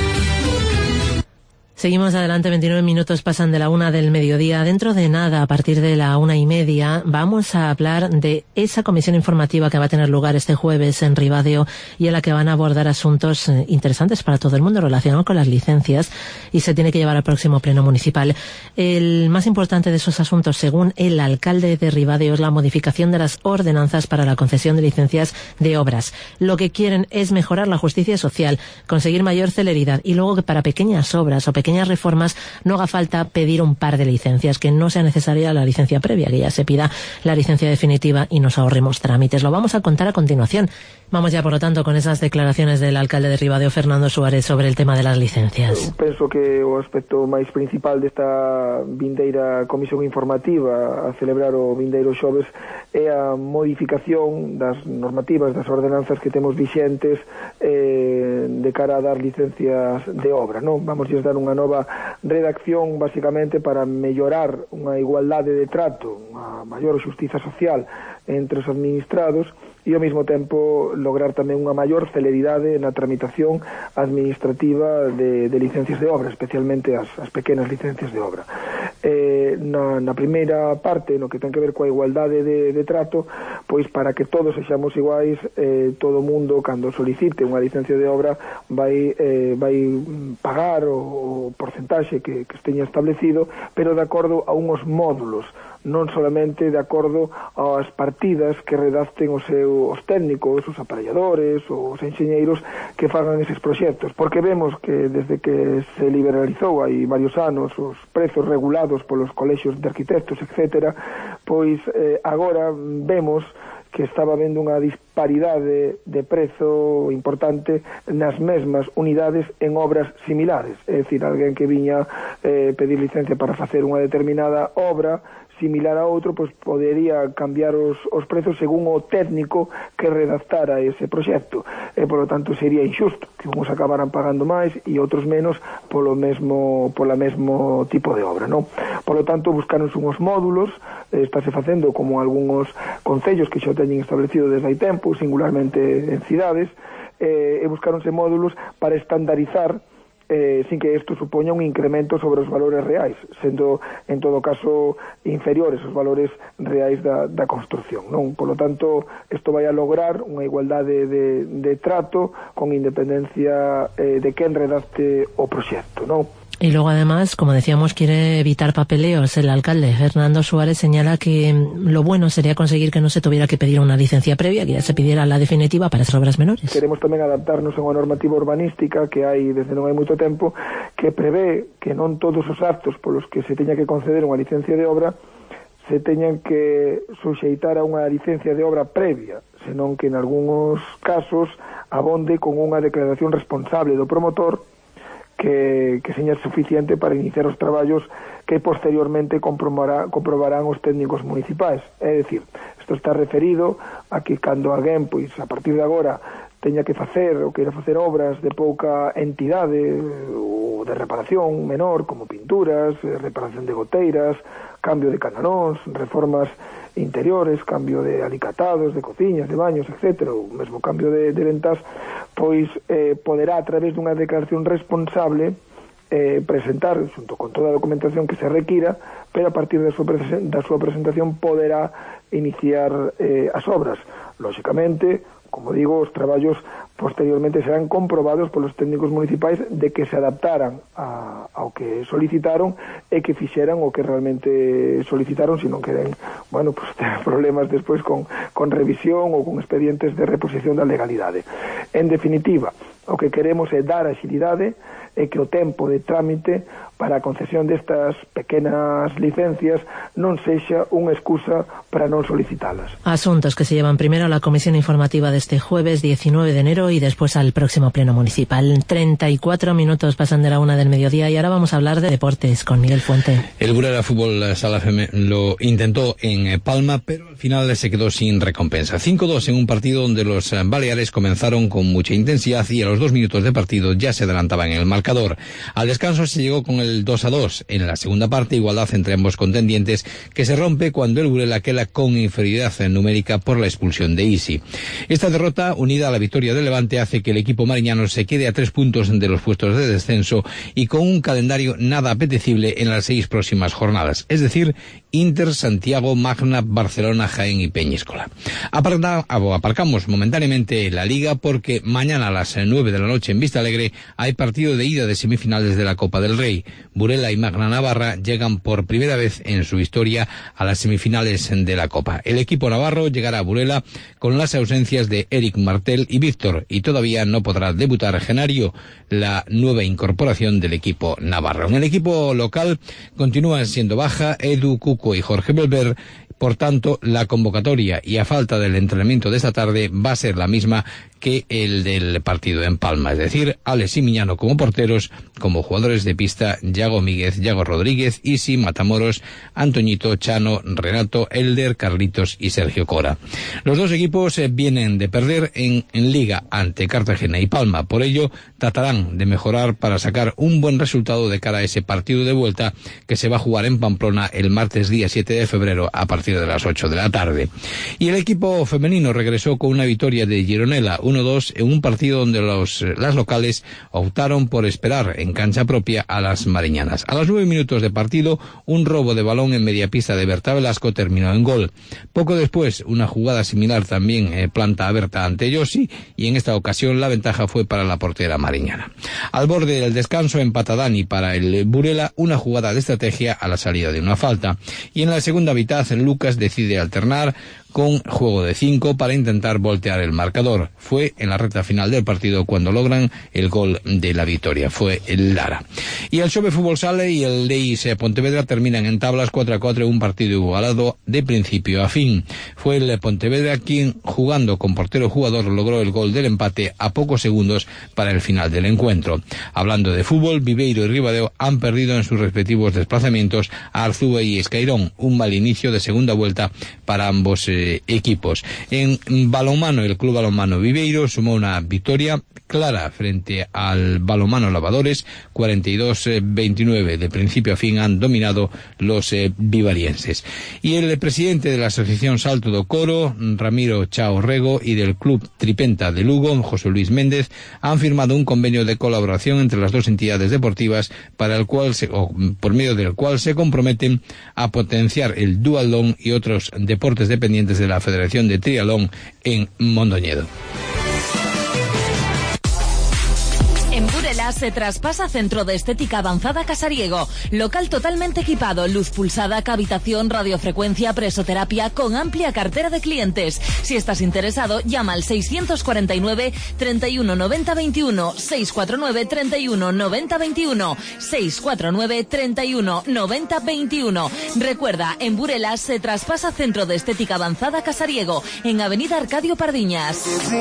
Speaker 4: Seguimos adelante, 29 minutos pasan de la 1 del mediodía. Dentro de nada, a partir de la 1:30, vamos a hablar de esa comisión informativa que va a tener lugar este jueves en Ribadeo y en la que van a abordar asuntos interesantes para todo el mundo relacionados con las licencias, y se tiene que llevar al próximo pleno municipal. El más importante de esos asuntos, según el alcalde de Ribadeo, es la modificación de las ordenanzas para la concesión de licencias de obras. Lo que quieren es mejorar la justicia social, conseguir mayor celeridad, y luego que para pequeñas obras o pequeñas pequeñas reformas no haga falta pedir un par de licencias, que no sea necesaria la licencia previa, que ya se pida la licencia definitiva y nos ahorremos trámites. Lo vamos a contar a continuación. Vamos ya, por lo tanto, con esas declaraciones del alcalde de Ribadeo, Fernando Suárez, sobre el tema de las licencias.
Speaker 12: Penso que o aspecto máis principal desta vindeira comisión informativa a celebrar o vindeiro xoves é a modificación das normativas, das ordenanzas que temos vixentes de cara a dar licencias de obra, non? Vamos a dar unha nova redacción basicamente para mellorar unha igualdade de trato, unha maior xustiza social entre os administrados e ao mesmo tempo lograr tamén unha maior celeridade na tramitación administrativa de licencias de obra, especialmente as pequenas licencias de obra. Na primeira parte, no que ten que ver coa igualdade de trato, pois para que todos sexamos iguais, todo o mundo, cando solicite unha licencia de obra, vai pagar o porcentaxe que esteña establecido, pero de acordo a unhos módulos, non solamente de acordo ás partidas que redacten os técnicos, os aparelladores, os enxeñeiros que fagan eses proxectos, porque vemos que desde que se liberalizou hai varios anos os prezos regulados polos colexios de arquitectos, etc., pois agora vemos que estaba vendo unha disparidade de prezo importante nas mesmas unidades en obras similares, é dicir, alguén que viña pedir licencia para facer unha determinada obra similar a outro, pois podería cambiar os prezos según o técnico que redactara ese proxecto, e polo tanto sería injusto que uns acabaran pagando máis e outros menos pola mesmo tipo de obra, non? Polo tanto, buscaronse uns módulos, estáse facendo como algúns concellos que xa teñen establecido desde hai tempo, singularmente en cidades, e buscaronse módulos para estandarizar sin que isto supoña un incremento sobre os valores reais, sendo en todo caso inferiores os valores reais da construcción, non? Por lo tanto, isto vai a lograr unha igualdade de trato con independencia de quen redacte o proxecto, non?
Speaker 4: Y luego, además, como decíamos, quiere evitar papeleos. El alcalde, Fernando Suárez, señala que lo bueno sería conseguir que no se tuviera que pedir una licencia previa, que ya se pidiera la definitiva para esas obras menores.
Speaker 12: Queremos tamén adaptarnos a unha normativa urbanística que hai desde non hai moito tempo, que prevé que non todos os actos polos que se teña que conceder unha licencia de obra se teñan que suxeitar a unha licencia de obra previa, senón que en algúns casos abonde con unha declaración responsable do promotor que seña suficiente para iniciar os traballos que posteriormente comprobarán os técnicos municipais. É dicir, isto está referido a que cando alguén, pois, a partir de agora teña que facer ou queira facer obras de pouca entidade ou de reparación menor, como pinturas, reparación de goteiras, cambio de canalóns, reformas interiores, cambio de alicatados, de cociñas, de baños, etc., ou mesmo cambio de ventás, pois poderá, a través dunha declaración responsable, presentar, xunto con toda a documentación que se requira, pero a partir da súa presentación poderá iniciar as obras. Lóxicamente, como digo, os traballos posteriormente serán comprobados polos técnicos municipais de que se adaptaran ao que solicitaron e que fixeran o que realmente solicitaron, se non queren, bueno, pues ter problemas despois con revisión ou con expedientes de reposición da legalidade. En definitiva, o que queremos é dar agilidade e que o tempo de trámite para a concesión destas pequenas licencias non sexa unha excusa para non solicitalas.
Speaker 4: Asuntos que se llevan primero a la comisión informativa de este jueves 19 de enero y después al próximo pleno municipal. 34 minutos pasan de la 1 del mediodía y ahora vamos a hablar de deportes con Miguel Fuente.
Speaker 13: El Burela Fútbol Sala FM lo intentó en Palma, pero al final se quedó sin recompensa. 5-2 en un partido donde los baleares comenzaron con mucha intensidad y a los 2 minutos de partido ya se adelantaban en el marcador. Al descanso se llegó con el 2-2. En la segunda parte, igualdad entre ambos contendientes, que se rompe cuando el Burela queda con inferioridad numérica por la expulsión de Isi. Esta derrota, unida a la victoria del Levante, hace que el equipo mariñano se quede a 3 puntos de los puestos de descenso y con un calendario nada apetecible en las 6 próximas jornadas, es decir, Inter, Santiago, Magna, Barcelona, Jaén y Peñíscola. Aparcamos momentáneamente la Liga porque mañana a las 9 de la noche en Vista Alegre hay partido de ida ida de semifinales de la Copa del Rey. Burela y Magna Navarra llegan por primera vez en su historia a las semifinales de la Copa. El equipo navarro llegará a Burela con las ausencias de Eric Martel y Víctor, y todavía no podrá debutar Genario, la nueva incorporación del equipo navarro. En el equipo local continúan siendo baja Edu, Cuco y Jorge Belver. Por tanto, la convocatoria, y a falta del entrenamiento de esta tarde, va a ser la misma que el del partido en Palma, es decir, Alex y Miñano como porteros, como jugadores de pista Yago Míguez, Yago Rodríguez, Isi, Matamoros, Antoñito, Chano, Renato, Elder, Carlitos y Sergio Cora. Los dos equipos vienen de perder en Liga ante Cartagena y Palma, por ello tratarán de mejorar para sacar un buen resultado de cara a ese partido de vuelta que se va a jugar en Pamplona el martes día 7 de febrero a partir de las 8 de la tarde. Y el equipo femenino regresó con una victoria de Gironella 1-2 en un partido donde las locales optaron por esperar en cancha propia a las mariñanas. A los 9 minutos de partido, un robo de balón en media pista de Berta Velasco terminó en gol. Poco después, una jugada similar también planta a Berta ante Yossi, y en esta ocasión la ventaja fue para la portera mariñana. Al borde del descanso empata Dani para el Burela, una jugada de estrategia a la salida de una falta. Y en la segunda mitad, Lucas decide alternar con juego de 5 para intentar voltear el marcador. Fue en la recta final del partido cuando logran el gol de la victoria. Fue el Lara. Y el Xove Fútbol Sala y el Leis Pontevedra terminan en tablas 4-4 en un partido igualado de principio a fin. Fue el Pontevedra quien, jugando con portero jugador, logró el gol del empate a pocos segundos para el final del encuentro. Hablando de fútbol, Viveiro y Ribadeo han perdido en sus respectivos desplazamientos a Arzúa y Escairón. Un mal inicio de segunda vuelta para ambos equipos. En balonmano, el Club Balonmano Viveiro sumó una victoria clara frente al Balonmano Lavadores, 42-29. De principio a fin han dominado los vivarienses. Y el presidente de la Asociación Salto do Coro, Ramiro Chao Rego, y del Club Tripenta de Lugo, José Luis Méndez, han firmado un convenio de colaboración entre las dos entidades deportivas para el cual por medio del cual se comprometen a potenciar el duatlón y otros deportes dependientes de la Federación de Triatlón en Mondoñedo.
Speaker 7: En Burela se traspasa Centro de Estética Avanzada Casariego. Local totalmente equipado, luz pulsada, cavitación, radiofrecuencia, presoterapia, con amplia cartera de clientes. Si estás interesado, llama al 649 31 90 21, 649 31 90 21, 649 31 90 21. Recuerda, en Burela se traspasa Centro de Estética Avanzada Casariego, en Avenida Arcadio Pardiñas.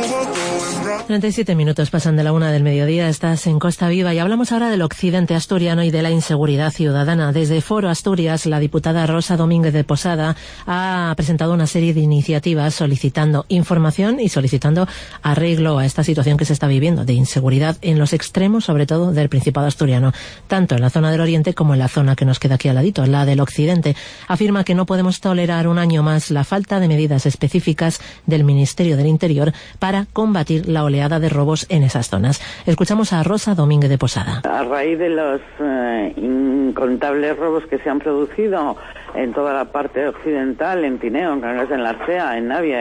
Speaker 4: 37 minutos pasan de la 1 del mediodía. Estás en Costa Viva y hablamos ahora del occidente asturiano y de la inseguridad ciudadana. Desde Foro Asturias, la diputada Rosa Domínguez de Posada ha presentado una serie de iniciativas solicitando información y solicitando arreglo a esta situación que se está viviendo de inseguridad en los extremos, sobre todo del Principado asturiano, tanto en la zona del Oriente como en la zona que nos queda aquí al ladito, la del Occidente. Afirma que no podemos tolerar un año más la falta de medidas específicas del Ministerio del Interior para combatir la oleada de robos en esas zonas. Escuchamos a Rosa Domínguez de Posada.
Speaker 14: A raíz de los incontables robos que se han producido en toda la parte occidental, en Tineo, en Cangas de la Arcea, en Navia,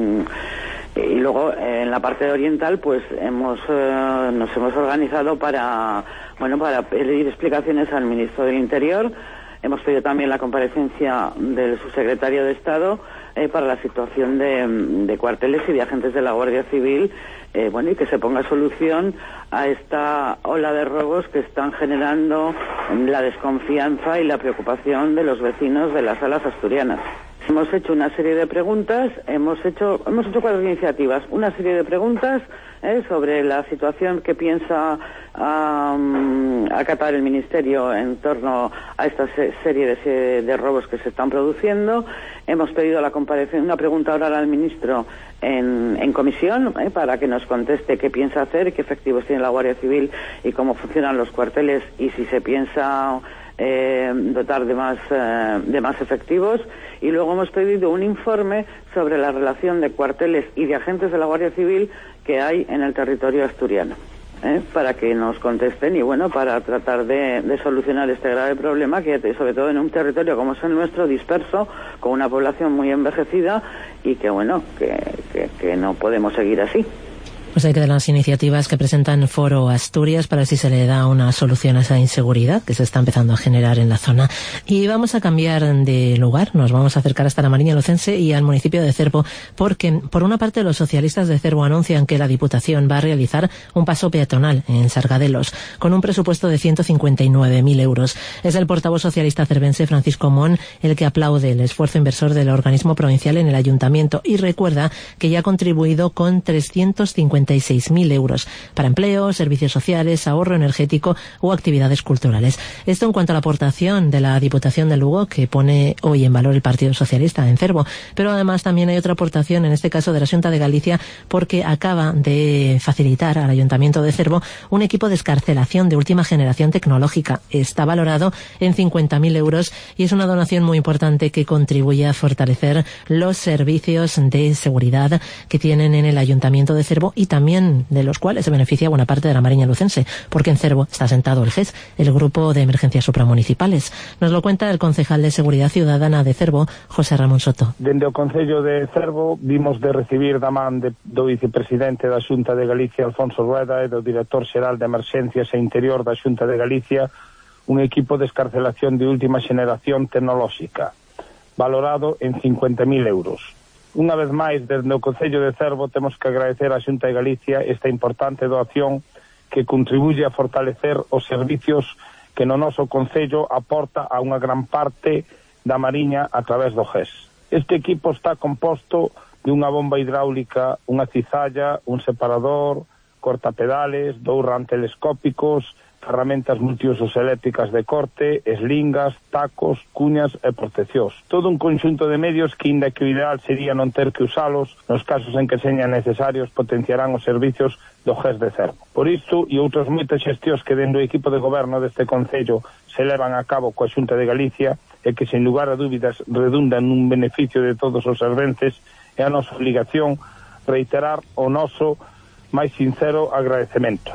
Speaker 14: y luego en la parte oriental, pues nos hemos organizado para pedir explicaciones al ministro del Interior. Hemos pedido también la comparecencia del subsecretario de Estado para la situación de cuarteles y de agentes de la Guardia Civil, y que se ponga solución a esta ola de robos que están generando la desconfianza y la preocupación de los vecinos de las salas asturianas. Hemos hecho una serie de preguntas, hemos hecho 4 iniciativas, una serie de preguntas sobre la situación que piensa acatar el Ministerio en torno a esta serie de robos que se están produciendo. Hemos pedido una pregunta oral al ministro en comisión para que nos conteste qué piensa hacer, qué efectivos tiene la Guardia Civil y cómo funcionan los cuarteles y si se piensa dotar de más efectivos. Y luego hemos pedido un informe sobre la relación de cuarteles y de agentes de la Guardia Civil que hay en el territorio asturiano, para que nos contesten y para tratar de solucionar este grave problema que, sobre todo en un territorio como es el nuestro, disperso, con una población muy envejecida y que no podemos seguir así.
Speaker 4: Pues hay que dar las iniciativas que presentan Foro Asturias para ver si se le da una solución a esa inseguridad que se está empezando a generar en la zona. Y vamos a cambiar de lugar, nos vamos a acercar hasta la Mariña Lucense y al municipio de Cervo, porque por una parte los socialistas de Cervo anuncian que la Diputación va a realizar un paso peatonal en Sargadelos con un presupuesto de 159.000 euros. Es el portavoz socialista cervense Francisco Mon el que aplaude el esfuerzo inversor del organismo provincial en el ayuntamiento y recuerda que ya ha contribuido con 356.000 euros para empleo, servicios sociales, ahorro energético o actividades culturales. Esto en cuanto a la aportación de la Diputación de Lugo, que pone hoy en valor el Partido Socialista en Cervo, pero además también hay otra aportación, en este caso de la Xunta de Galicia, porque acaba de facilitar al Ayuntamiento de Cervo un equipo de excarcelación de última generación tecnológica. Está valorado en 50.000 euros y es una donación muy importante que contribuye a fortalecer los servicios de seguridad que tienen en el Ayuntamiento de Cervo y también de los cuales se beneficia buena parte de la Mariña Lucense, porque en Cervo está sentado el GES, el Grupo de Emergencias Supramunicipales. Nos lo cuenta el concejal de Seguridad Ciudadana de Cervo, José Ramón Soto.
Speaker 15: Dende o Concello de Cervo vimos de recibir da man do vicepresidente da Xunta de Galicia, Alfonso Rueda, e do director xeral de Emerxencias e Interior da Xunta de Galicia un equipo de excarcelación de última xeneración tecnolóxica, valorado en 50.000 euros. Unha vez máis, desde o Concello de Cervo temos que agradecer á Xunta de Galicia esta importante doación que contribuye a fortalecer os servicios que no noso Concello aporta a unha gran parte da Mariña a través do GES. Este equipo está composto de unha bomba hidráulica, unha cizalla, un separador, cortapedales, 2 rantelescópicos, ferramentas multiusos eléctricas de corte, eslingas, tacos, cuñas e proteccións. Todo un conxunto de medios que, inda que o ideal sería non ter que usalos, nos casos en que señan necesarios, potenciarán os servicios do GES de Cervo. Por isto e outras moitas xestións que dentro do equipo de goberno deste Concello se levan a cabo coa Xunta de Galicia e que, sen lugar a dúbidas, redundan nun beneficio de todos os serventes, é a nosa obligación reiterar o noso máis sincero agradecemento.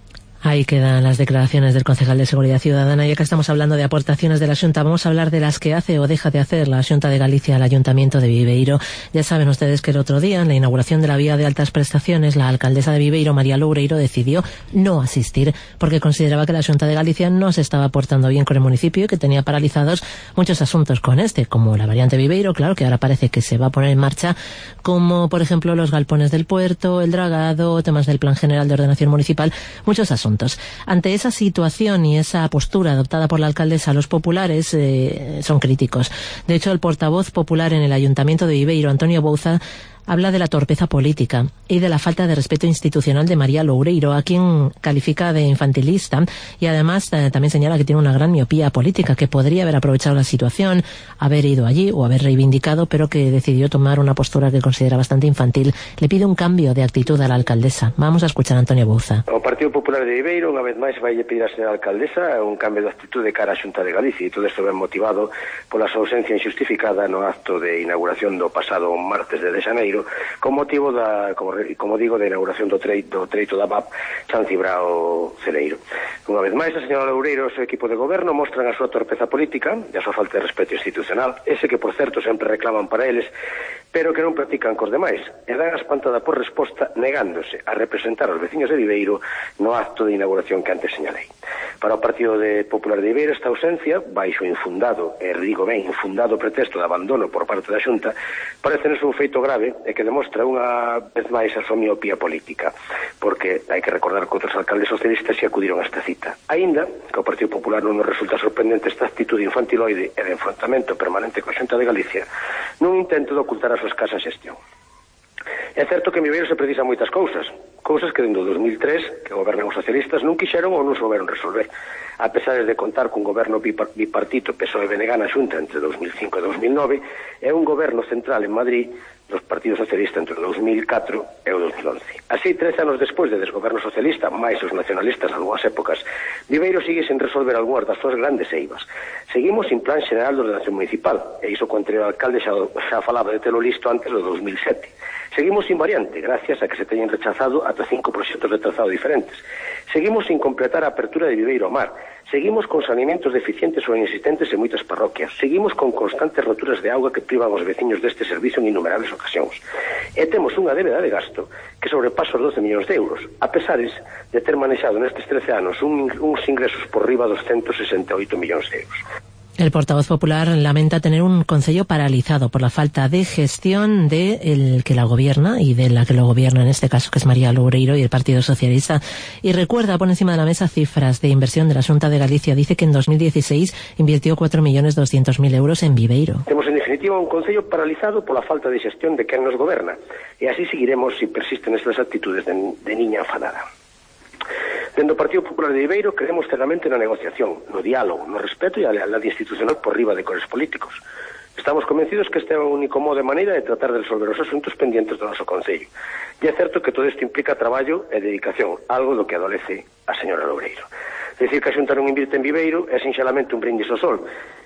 Speaker 4: Ahí quedan las declaraciones del concejal de Seguridad Ciudadana. Ya que estamos hablando de aportaciones de la Xunta, vamos a hablar de las que hace o deja de hacer la Xunta de Galicia al Ayuntamiento de Viveiro. Ya saben ustedes que el otro día, en la inauguración de la vía de altas prestaciones, la alcaldesa de Viveiro, María Loureiro, decidió no asistir porque consideraba que la Xunta de Galicia no se estaba portando bien con el municipio y que tenía paralizados muchos asuntos con este, como la variante Viveiro, claro, que ahora parece que se va a poner en marcha, como por ejemplo los galpones del puerto, el dragado, temas del Plan General de Ordenación Municipal, muchos asuntos. Ante esa situación y esa postura adoptada por la alcaldesa, los populares son críticos. De hecho, el portavoz popular en el Ayuntamiento de Viveiro, Antonio Bouza, habla de la torpeza política y de la falta de respeto institucional de María Loureiro, a quien califica de infantilista y además también señala que tiene una gran miopía política, que podría haber aprovechado la situación, haber ido allí o haber reivindicado, pero que decidió tomar una postura que considera bastante infantil. Le pide un cambio de actitud a la alcaldesa. Vamos a escuchar a Antonio Bouza.
Speaker 16: O Partido Popular de Viveiro, unha vez máis, vai pedir a señora alcaldesa un cambio de actitud de cara á Xunta de Galicia, e todo isto ben motivado pola súa ausencia injustificada no acto de inauguración do pasado martes de xaneiro, con motivo da, como digo, da inauguración do treito da BAP San Cibrao-Celeiro. Unha vez máis, a señora Loureiro e o seu equipo de goberno mostran a súa torpeza política e a súa falta de respeto institucional, ese que, por certo, sempre reclaman para eles, pero que non practican cos demais, e dan a espantada por resposta negándose a representar aos veciños de Viveiro no acto de inauguración que antes señalei. Para o Partido Popular de Viveiro, esta ausencia, baixo infundado, e digo ben, infundado pretexto de abandono por parte da Xunta, parece un feito grave e que demostra unha vez máis a súa miopía política, porque hai que recordar que outros alcaldes socialistas se acudiron a esta cita. Aínda que ao Partido Popular non nos resulta sorprendente esta actitude infantiloide e de enfrontamento permanente coa Xunta de Galicia nun intento de ocultar a súa escasa xestión. É certo que en Viveiro se precisan moitas cousas que dentro do 2003, que gobernan os socialistas, non quixeron ou non souberon resolver. A pesar de contar cun goberno bipartito PSOE-BNG na Xunta entre 2005 e 2009, é un goberno central en Madrid dos partidos socialistas entre o 2004 e o 2011. Así, 13 anos despois de desgoberno socialista, máis os nacionalistas algunhas épocas, Viveiro sigue sen resolver algunhas das súas grandes eivas. Seguimos sin plan xeral de ordenación municipal, e iso co anterior alcalde xa falaba de telo listo antes do 2007. Seguimos sin variante, gracias a que se teñen rechazado ata 5 proxectos de trazado diferentes. Seguimos sin completar a apertura de Viveiro ao mar. Seguimos con saneamentos deficientes ou inexistentes en moitas parroquias. Seguimos con constantes roturas de auga que privan os veciños deste servizo en innumerables ocasións. E temos unha débeda de gasto que sobrepasa os 12 millóns de euros, a pesares de ter manexado nestes 13 anos uns ingresos por riba dos 168 millóns de euros.
Speaker 4: El portavoz popular lamenta tener un concello paralizado por la falta de gestión de el que la gobierna y de la que lo gobierna en este caso, que es María Loureiro y el Partido Socialista. Y recuerda, pone encima de la mesa cifras de inversión de la Xunta de Galicia. Dice que en 2016 invirtió 4.200.000 euros en Viveiro.
Speaker 16: Temos en definitiva un concello paralizado pola falta de xestión de quen nos goberna. E así seguiremos se persisten estas actitudes de niña enfadada. Dentro do Partido Popular de Viveiro creemos ceramente na negociación, no diálogo, no respeto e a lealdade institucional por riba de cores políticos. Estamos convencidos que este é o único modo e maneira de tratar de resolver os asuntos pendientes do noso Concello. E é certo que todo isto implica traballo e dedicación, algo do que adolece a señora Loureiro. Decir que a Xunta non invirte en Viveiro é sinxelamente un brindis ao sol,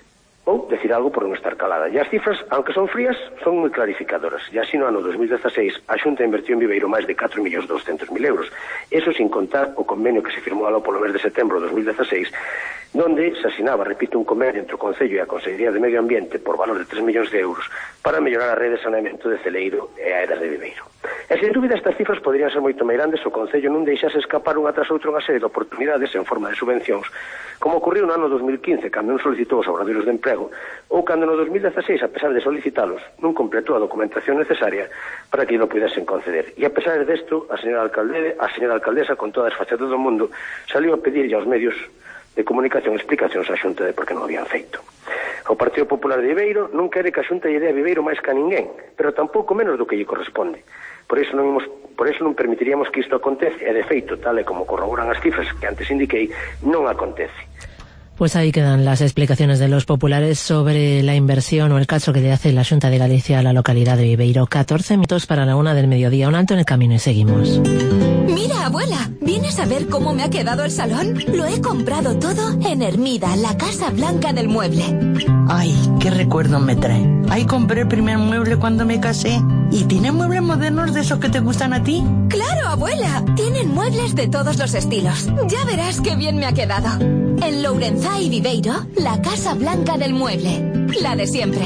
Speaker 16: ou decir algo por non estar calada. E as cifras, aunque son frías, son moi clarificadoras. E así no ano 2016 a Xunta invertiu en Viveiro máis de 4.200.000 euros. Eso sin contar o convenio que se firmou aló polo mes de setembro de 2016, donde se asinaba, repito, un convenio entre o Concello e a Consellería de Medio Ambiente por valor de 3 millóns de euros para mellorar a rede de saneamento de Celeiro e a Eras de Viveiro. E sen dúbida estas cifras poderían ser moito máis grandes se o Concello non deixase escapar unha tras outra unha serie de oportunidades en forma de subvencións, como ocurriu no ano 2015, cando non solicitou os obradoiros de emprego, ou cando no 2016, a pesar de solicitalos, non completou a documentación necesaria para que lo pudesen conceder. E a pesar desto, a señora alcaldesa, con todas as fachadas do mundo, saliu a pedirlle aos medios de comunicación explicacións á Xunta de por que non habían feito. O Partido Popular de Viveiro non quere que a Xunta lle dé a Viveiro máis que a ninguén, pero tampouco menos do que lle corresponde. Por iso non permitiríamos que isto acontece, e de feito, tal e como corroboran as cifras que antes indiquei, non acontece.
Speaker 4: Pues ahí quedan las explicaciones de los populares sobre la inversión o el caso que le hace la Xunta de Galicia a la localidad de Viveiro. 14 minutos para la 1 del mediodía. Un alto en el camino y seguimos.
Speaker 17: Mira, abuela, ¿vienes a ver cómo me ha quedado el salón? Lo he comprado todo en Hermida, la Casa Blanca del Mueble.
Speaker 18: Ay, qué recuerdo me trae. Ahí compré el primer mueble cuando me casé. ¿Y tiene muebles modernos de esos que te gustan a ti?
Speaker 17: ¡Claro, abuela! Tienen muebles de todos los estilos. Ya verás qué bien me ha quedado. En Lourenzá y Viveiro, la Casa Blanca del Mueble. La de siempre.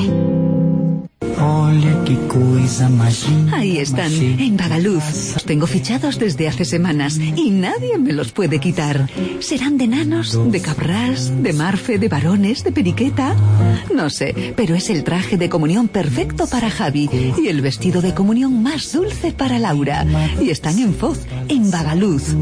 Speaker 19: Ahí están, en Bagaluz. Los tengo fichados desde hace semanas y nadie me los puede quitar. Serán de nanos, de cabrás, de marfe, de varones, de periqueta. No sé, pero es el traje de comunión perfecto para Javi y el vestido de comunión más dulce para Laura. Y están en Foz, en Bagaluz.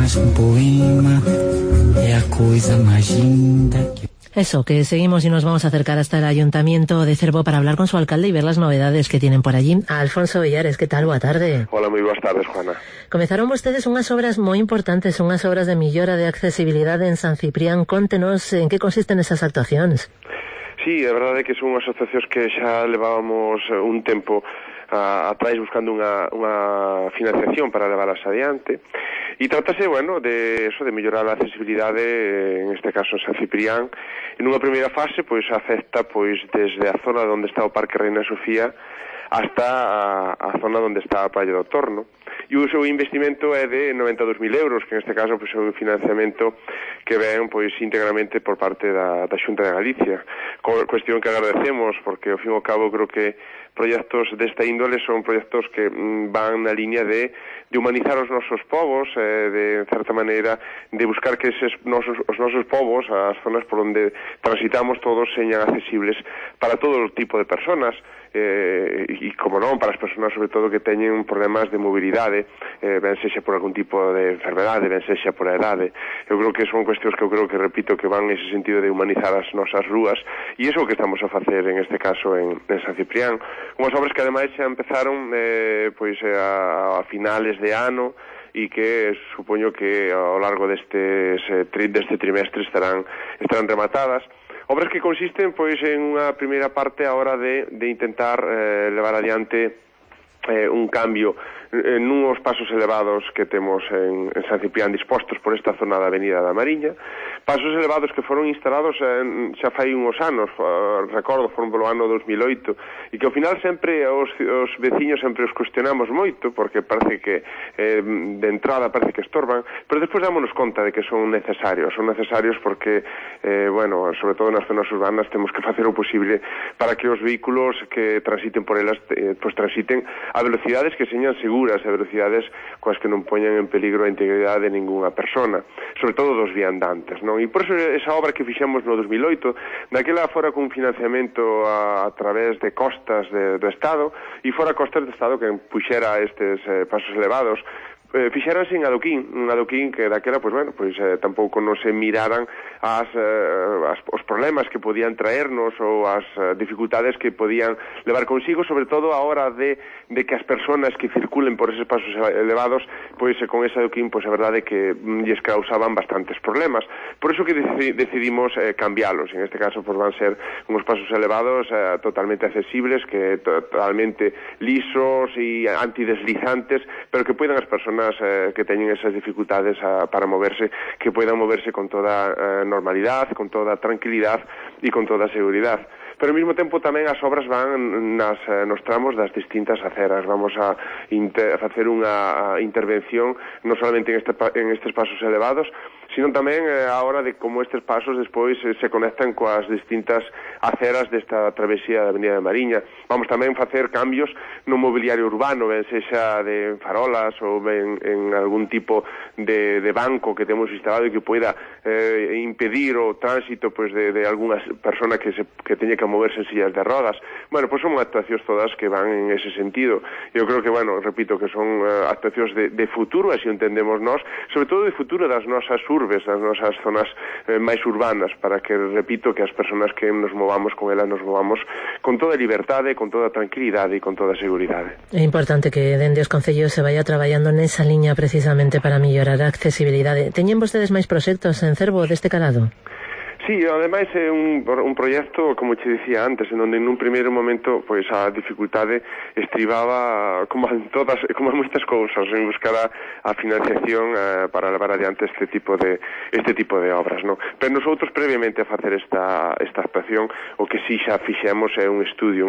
Speaker 4: Eso, que seguimos y nos vamos a acercar hasta el Ayuntamiento de Cervo para hablar con su alcalde y ver las novedades que tienen por allí. Alfonso Villares, ¿qué tal? Boa tarde.
Speaker 20: Hola, moi boas tardes, Juana.
Speaker 4: Comenzaron vostedes unhas obras moi importantes, unhas obras de millora de accesibilidade en San Ciprián. Contenos en que consisten esas actuacións.
Speaker 20: Sí, é verdade que son asociacións que xa levábamos un tempo atrás buscando unha financiación para levarlas adiante. E trátase, bueno, de eso, de mellorar a accesibilidade, en este caso en San Ciprián. En unha primeira fase, pois, afecta, pois, desde a zona onde está o Parque Reina Sofía hasta a zona onde está a Praia do Torno. E o seu investimento é de 92.000 euros, que en este caso, pois, é un financiamento que ven, pois, íntegramente por parte da Xunta de Galicia. Cuestión que agradecemos, porque, ao fin e ao cabo, creo que proxectos desta índole son proxectos que van na línea de humanizar os nosos povos, de, en certa maneira, de buscar que os nosos povos, as zonas por onde transitamos todos, señan accesibles para todo o tipo de personas, e, como non, para as persoas, sobre todo, que teñen problemas de mobilidade, ben sexa por algún tipo de enfermedade, ben sexa por a edade. Eu creo que son cuestións que eu creo que, repito, que van nese sentido de humanizar as nosas rúas, e iso é o que estamos a facer en este caso en San Ciprián. Unhas obras que ademais xa empezaron pois a finales de ano e que supoño que ao largo deste trimestre estarán rematadas. Obras que consisten pois en unha primeira parte a hora de intentar levar adiante un cambio nuns pasos elevados que temos en San Ciprián dispostos por esta zona da Avenida da Mariña, pasos elevados que foron instalados xa fai uns anos, recordo, foron polo ano 2008, e que ao final sempre os veciños sempre os cuestionamos moito, porque parece que de entrada parece que estorban, pero despois dámonos conta de que son necesarios porque, bueno, sobre todo nas zonas urbanas temos que facer o posible para que os vehículos que transiten por elas pues transiten a velocidades que señan seguras, a velocidades coas que non poñan en peligro a integridade de ninguna persona, sobre todo dos viandantes, non? E por eso esa obra que fixemos no 2008, daquela fora con financiamento a través de costas do Estado, e fora costas do Estado que puxera estes pasos elevados, fixeranse en adoquín que daquela, pois bueno, pois tampouco non se miraran os problemas que podían traernos ou as dificultades que podían levar consigo, sobre todo a hora de que as persoas que circulen por eses pasos elevados, pois con ese adoquín, pois a verdade é que lles causaban bastantes problemas. Por iso que decidimos cambiálos. En este caso, pois van ser uns pasos elevados totalmente accesibles, que totalmente lisos e antideslizantes, pero que poidan as persoas que teñen esas dificultades para moverse, que puedan moverse con toda normalidade, con toda tranquilidade e con toda seguridade. Pero ao mesmo tempo tamén as obras van nos tramos das distintas aceras. Vamos a facer unha intervención non solamente en estes pasos elevados, sino tamén a hora de como estes pasos despois se conectan coas distintas aceras desta travesía da Avenida de Mariña. Vamos tamén facer cambios no mobiliario urbano, ben sexa de farolas ou ben en algún tipo de banco que temos instalado e que poida impedir o tránsito pois de algunha persona que teña que moverse en sillas de rodas. Bueno, pois son actuacións todas que van en ese sentido. Eu creo que, bueno, repito, que son actuacións de futuro, así entendemos nós, sobre todo de futuro das nosas urbes, das nosas zonas máis urbanas, para que, repito, que as persoas que nos movamos con elas nos movamos con toda liberdade, con toda tranquilidade e con toda seguridade.
Speaker 4: É importante que dende os concellos se vaya traballando nesa liña precisamente para mellorar a accesibilidade. Teñen vostedes máis proxectos en Cervo deste calado?
Speaker 20: Sí, ademais é un proxecto, como che dicía antes, en onde nun primeiro momento pois a dificultade estribaba como en moitas cousas en buscar a financiación para levar adiante este tipo de obras, no? Pero nosotros previamente a facer esta actuación, o que si xa fixemos é un estudio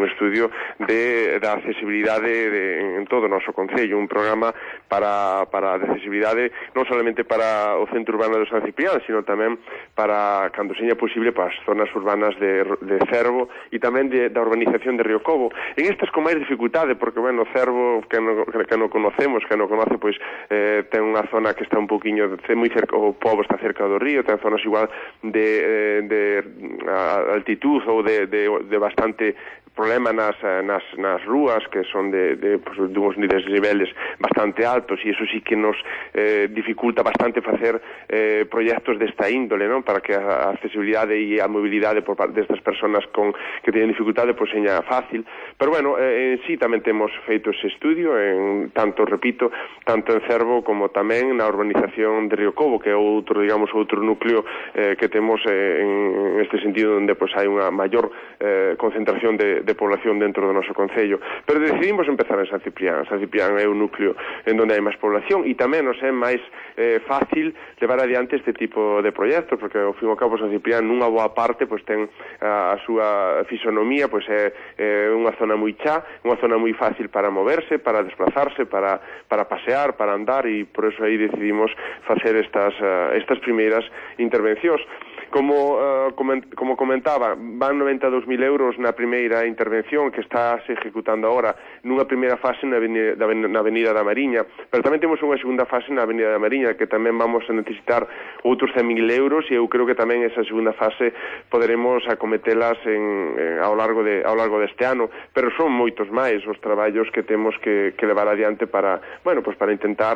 Speaker 20: da accesibilidade en todo o noso concello, un programa para a accesibilidade non solamente para o centro urbano de San Ciprián, sino tamén para cando seña posible para as zonas urbanas de Cervo e tamén da urbanización de Río Cobo. En estas con máis dificultade, porque, bueno, Cervo, que non conocemos, que non conoce, pois ten unha zona que está un poquinho moi cerca, o pobo está cerca do río, ten zonas igual de altitud ou de bastante problema nas rúas, que son de uns niveles bastante altos, e iso sí que nos dificulta bastante facer proxectos desta índole, non? Para que a accesibilidade e a mobilidade por parte destas persoas que teñen dificultade pois seña fácil. Pero bueno, en sí tamén temos feito ese estudio tanto en Cervo como tamén na urbanización de Río Cobo, que é outro núcleo que temos en este sentido, onde pois hai unha maior concentración de población dentro do noso concello. Pero decidimos empezar en San Ciprián. San Ciprián é un núcleo en onde hai máis población e tamén nos é máis fácil levar adiante este tipo de proxectos, porque ao fin e ao cabo San Ciprián nunha boa parte pois ten a súa fisonomía, pois é unha zona moi chá, unha zona moi fácil para moverse, para desplazarse, para pasear, para andar, e por eso aí decidimos facer estas primeiras intervencións. Como comentaba, van 92.000 euros na primeira intervención que está se ejecutando agora nunha primeira fase na Avenida da Mariña, pero tamén temos unha segunda fase na Avenida da Mariña que tamén vamos a necesitar outros 100.000 euros, e eu creo que tamén esa segunda fase poderemos acometelas ao largo deste ano, pero son moitos máis os traballos que temos que levar adiante para intentar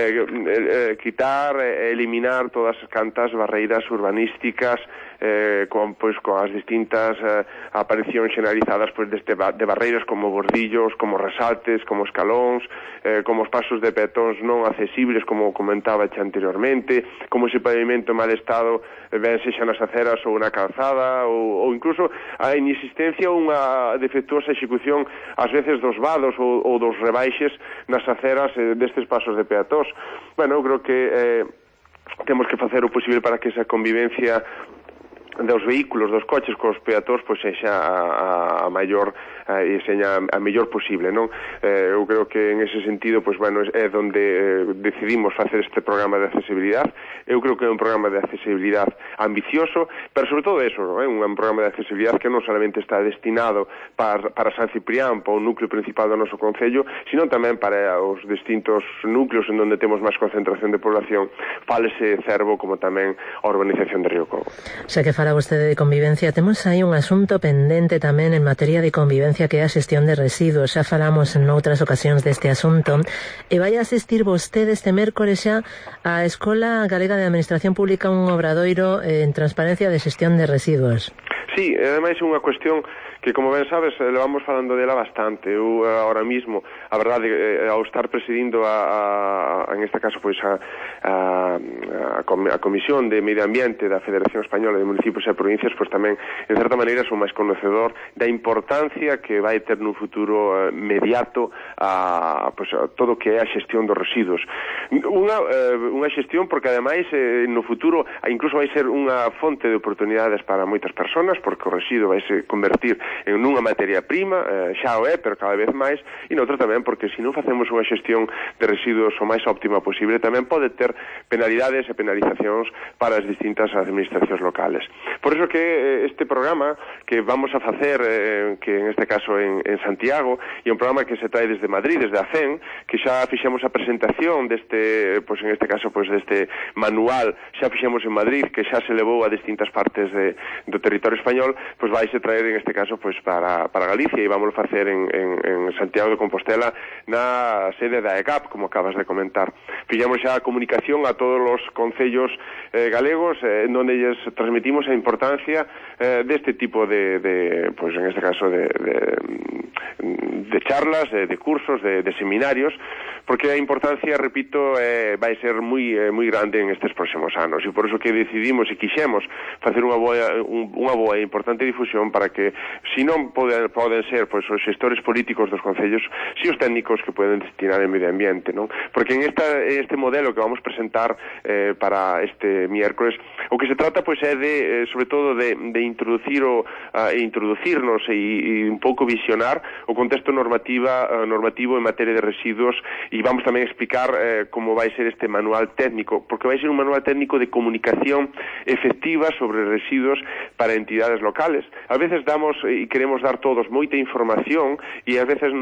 Speaker 20: quitar e eliminar todas as cantas barreiras urbanísticas con as distintas aparicións xenalizadas de barreiras como bordillos, como resaltes, como escalóns, como os pasos de peatóns non accesibles, como comentaba xa anteriormente, como ese pavimento mal estado, ben sexa nas aceras ou na calzada, ou incluso a inexistencia ou unha defectuosa execución ás veces dos vados ou dos rebaixes nas aceras destes pasos de peatóns. Bueno, eu creo que temos que facer o posible para que esa convivencia dos vehículos, dos coches cos peatóns pois sexa a maior e seña a mellor posible, non? Eu creo que en ese sentido pois bueno, é onde decidimos facer este programa de accesibilidade. Eu creo que é un programa de accesibilidade ambicioso, pero sobre todo eso, non? É un programa de accesibilidade que non solamente está destinado para San Ciprián, para o núcleo principal do noso concello, sino tamén para os distintos núcleos en onde temos máis concentración de población, fálese Cervo como tamén a urbanización de Río Cobo.
Speaker 4: Xa que fala vostede de convivencia, temos aí un asunto pendente tamén en materia de convivencia que é a xestión de residuos. Xa falamos en outras ocasións deste asunto e vai asistir vostede este mércores xa á Escola Galega de Administración Pública un obradoiro en transparencia de xestión de residuos.
Speaker 20: Sí, ademais é unha cuestión que, como ben sabes, levamos falando dela bastante. Eu, ahora mismo, a verdade, ao estar presidindo en este caso, pois, a Comisión de Medio Ambiente da Federación Española de Municipios e Provincias, pois tamén, en certa maneira, son máis conocedor da importancia que vai ter no futuro inmediato a todo o que é a xestión dos residuos. Unha xestión porque, ademais, no futuro, incluso vai ser unha fonte de oportunidades para moitas persoas, porque o residuo vai se convertir en unha materia prima, xa o é, pero cada vez máis, e noutra tamén porque se non facemos unha xestión de residuos o máis óptima posible, tamén pode ter penalidades e penalizacións para as distintas administracións locales. Por iso que este programa que vamos a facer, que en este caso en Santiago, e un programa que se trae desde Madrid, desde a CEN, que xa fixemos a presentación deste, pois en este caso, pois deste manual, xa fixemos en Madrid, que xa se levou a distintas partes do territorio español, pois vai se traer en este caso pois para Galicia, e vamos a facer en Santiago de Compostela na sede da EGAP, como acabas de comentar. Fixemos xa a comunicación a todos os concellos galegos, en donde lles transmitimos a importancia deste tipo de pois en este caso de charlas, de cursos, de seminarios, porque a importancia, repito, vai ser moi grande en estes próximos anos, e por iso que decidimos e quixemos facer unha boa e importante difusión para que, se non poden ser pois os xestores políticos dos concellos, si os técnicos que poden destinar en medio ambiente, non? Porque en este modelo que vamos presentar para este miércoles, o que se trata pois é de, sobre todo, de introducirnos e un pouco visionar o contexto normativo en materia de residuos, e vamos tamén explicar como vai ser este manual técnico, porque vai ser un manual técnico de comunicación efectiva sobre residuos para entidades locales. A veces damos e queremos dar todos moita información, e a veces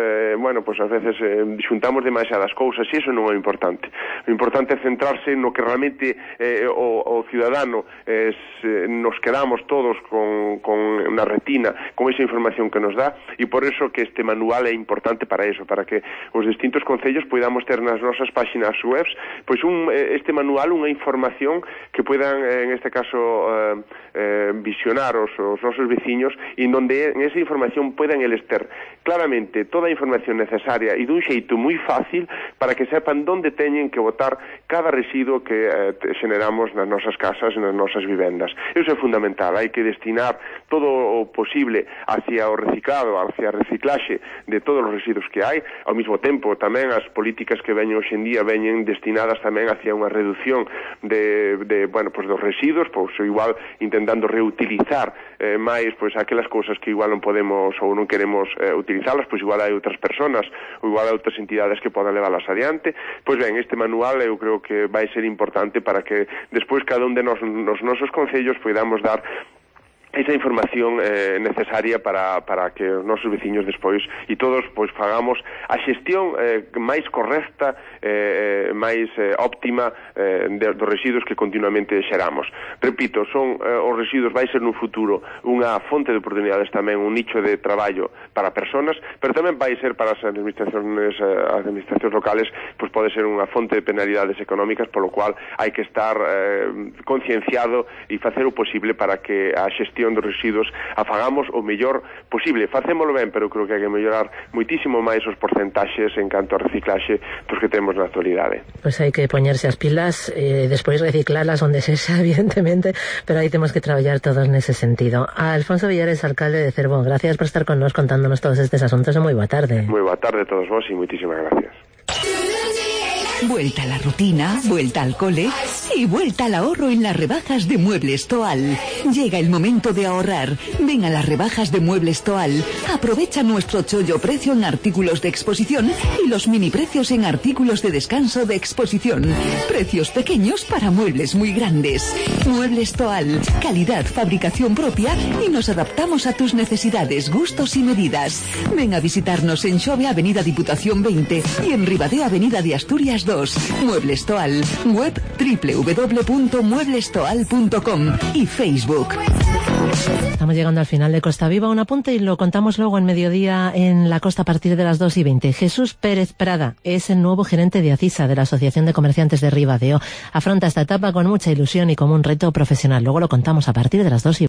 Speaker 20: xuntamos demasiadas cousas, e iso non é importante. O importante é centrarse no que realmente o ciudadano nos quedamos todos con na retina, con esa información que nos dá, e por eso que este manual é importante para eso, para que os distintos concellos podamos ter nas nosas páxinas webs pois este manual, unha información que puedan, en este caso, visionar os nosos veciños, e donde en esa información puedan eles ter claramente toda a información necesaria e dun xeito moi fácil para que sepan onde teñen que botar cada residuo que xeneramos nas nosas casas e nas nosas vivendas. Iso é fundamental, hai que destinar todo o posible hacia o reciclado, hacia a reciclaxe de todos os residuos que hai. Ao mesmo tempo, tamén as políticas que veñen hoxe en día veñen destinadas tamén hacia unha reducción dos residuos, pois igual intentando reutilizar máis pois aquelas cousas que igual non podemos ou non queremos utilizalas, pois igual hai outras persoas ou igual hai outras entidades que podan leválas adiante. Pois ben, este manual eu creo que vai ser importante para que despois cada un de nos nosos concellos podamos dar esa información necesaria para que os nosos veciños despois e todos pois fagamos a xestión máis correcta, máis óptima dos residuos que continuamente xeramos. Repito, os residuos vai ser no futuro unha fonte de oportunidades tamén, un nicho de traballo para persoas, pero tamén vai ser para as administracións locales, pois pode ser unha fonte de penalidades económicas, polo cual hai que estar concienciado e facer o posible para que a xestión dos residuos a fagamos o mellor posible. Facémolo ben, pero creo que hai que mellorar moitísimo máis os porcentaxes en canto a reciclaxe que temos na actualidade.
Speaker 4: Pois hai que poñerse as pilas, despois reciclarlas onde sexa, evidentemente, pero aí temos que traballar todos nese sentido. A Alfonso Villares, alcalde de Cervo, gracias por estar con nos contándonos todos estes asuntos e moi boa tarde.
Speaker 20: Moi boa tarde a todos vos e moitísimas gracias.
Speaker 19: Vuelta a la rutina, vuelta al cole y vuelta al ahorro en las rebajas de Muebles Toal. Llega el momento de ahorrar. Ven a las rebajas de Muebles Toal. Aprovecha nuestro chollo precio en artículos de exposición y los mini precios en artículos de descanso de exposición. Precios pequeños para muebles muy grandes. Muebles Toal. Calidad, fabricación propia y nos adaptamos a tus necesidades, gustos y medidas. Ven a visitarnos en Xove, Avenida Diputación 20 y en Ribadeo, Avenida de Asturias 2. Muebles Toal. Web www.mueblestoal.com y Facebook.
Speaker 4: Estamos llegando al final de Costa Viva. Un apunte y lo contamos luego en mediodía en la costa a partir de las 2:20. Jesús Pérez Prada es el nuevo gerente de ACISA, de la Asociación de Comerciantes de Ribadeo. Afronta esta etapa con mucha ilusión y como un reto profesional. Luego lo contamos a partir de las 2:20.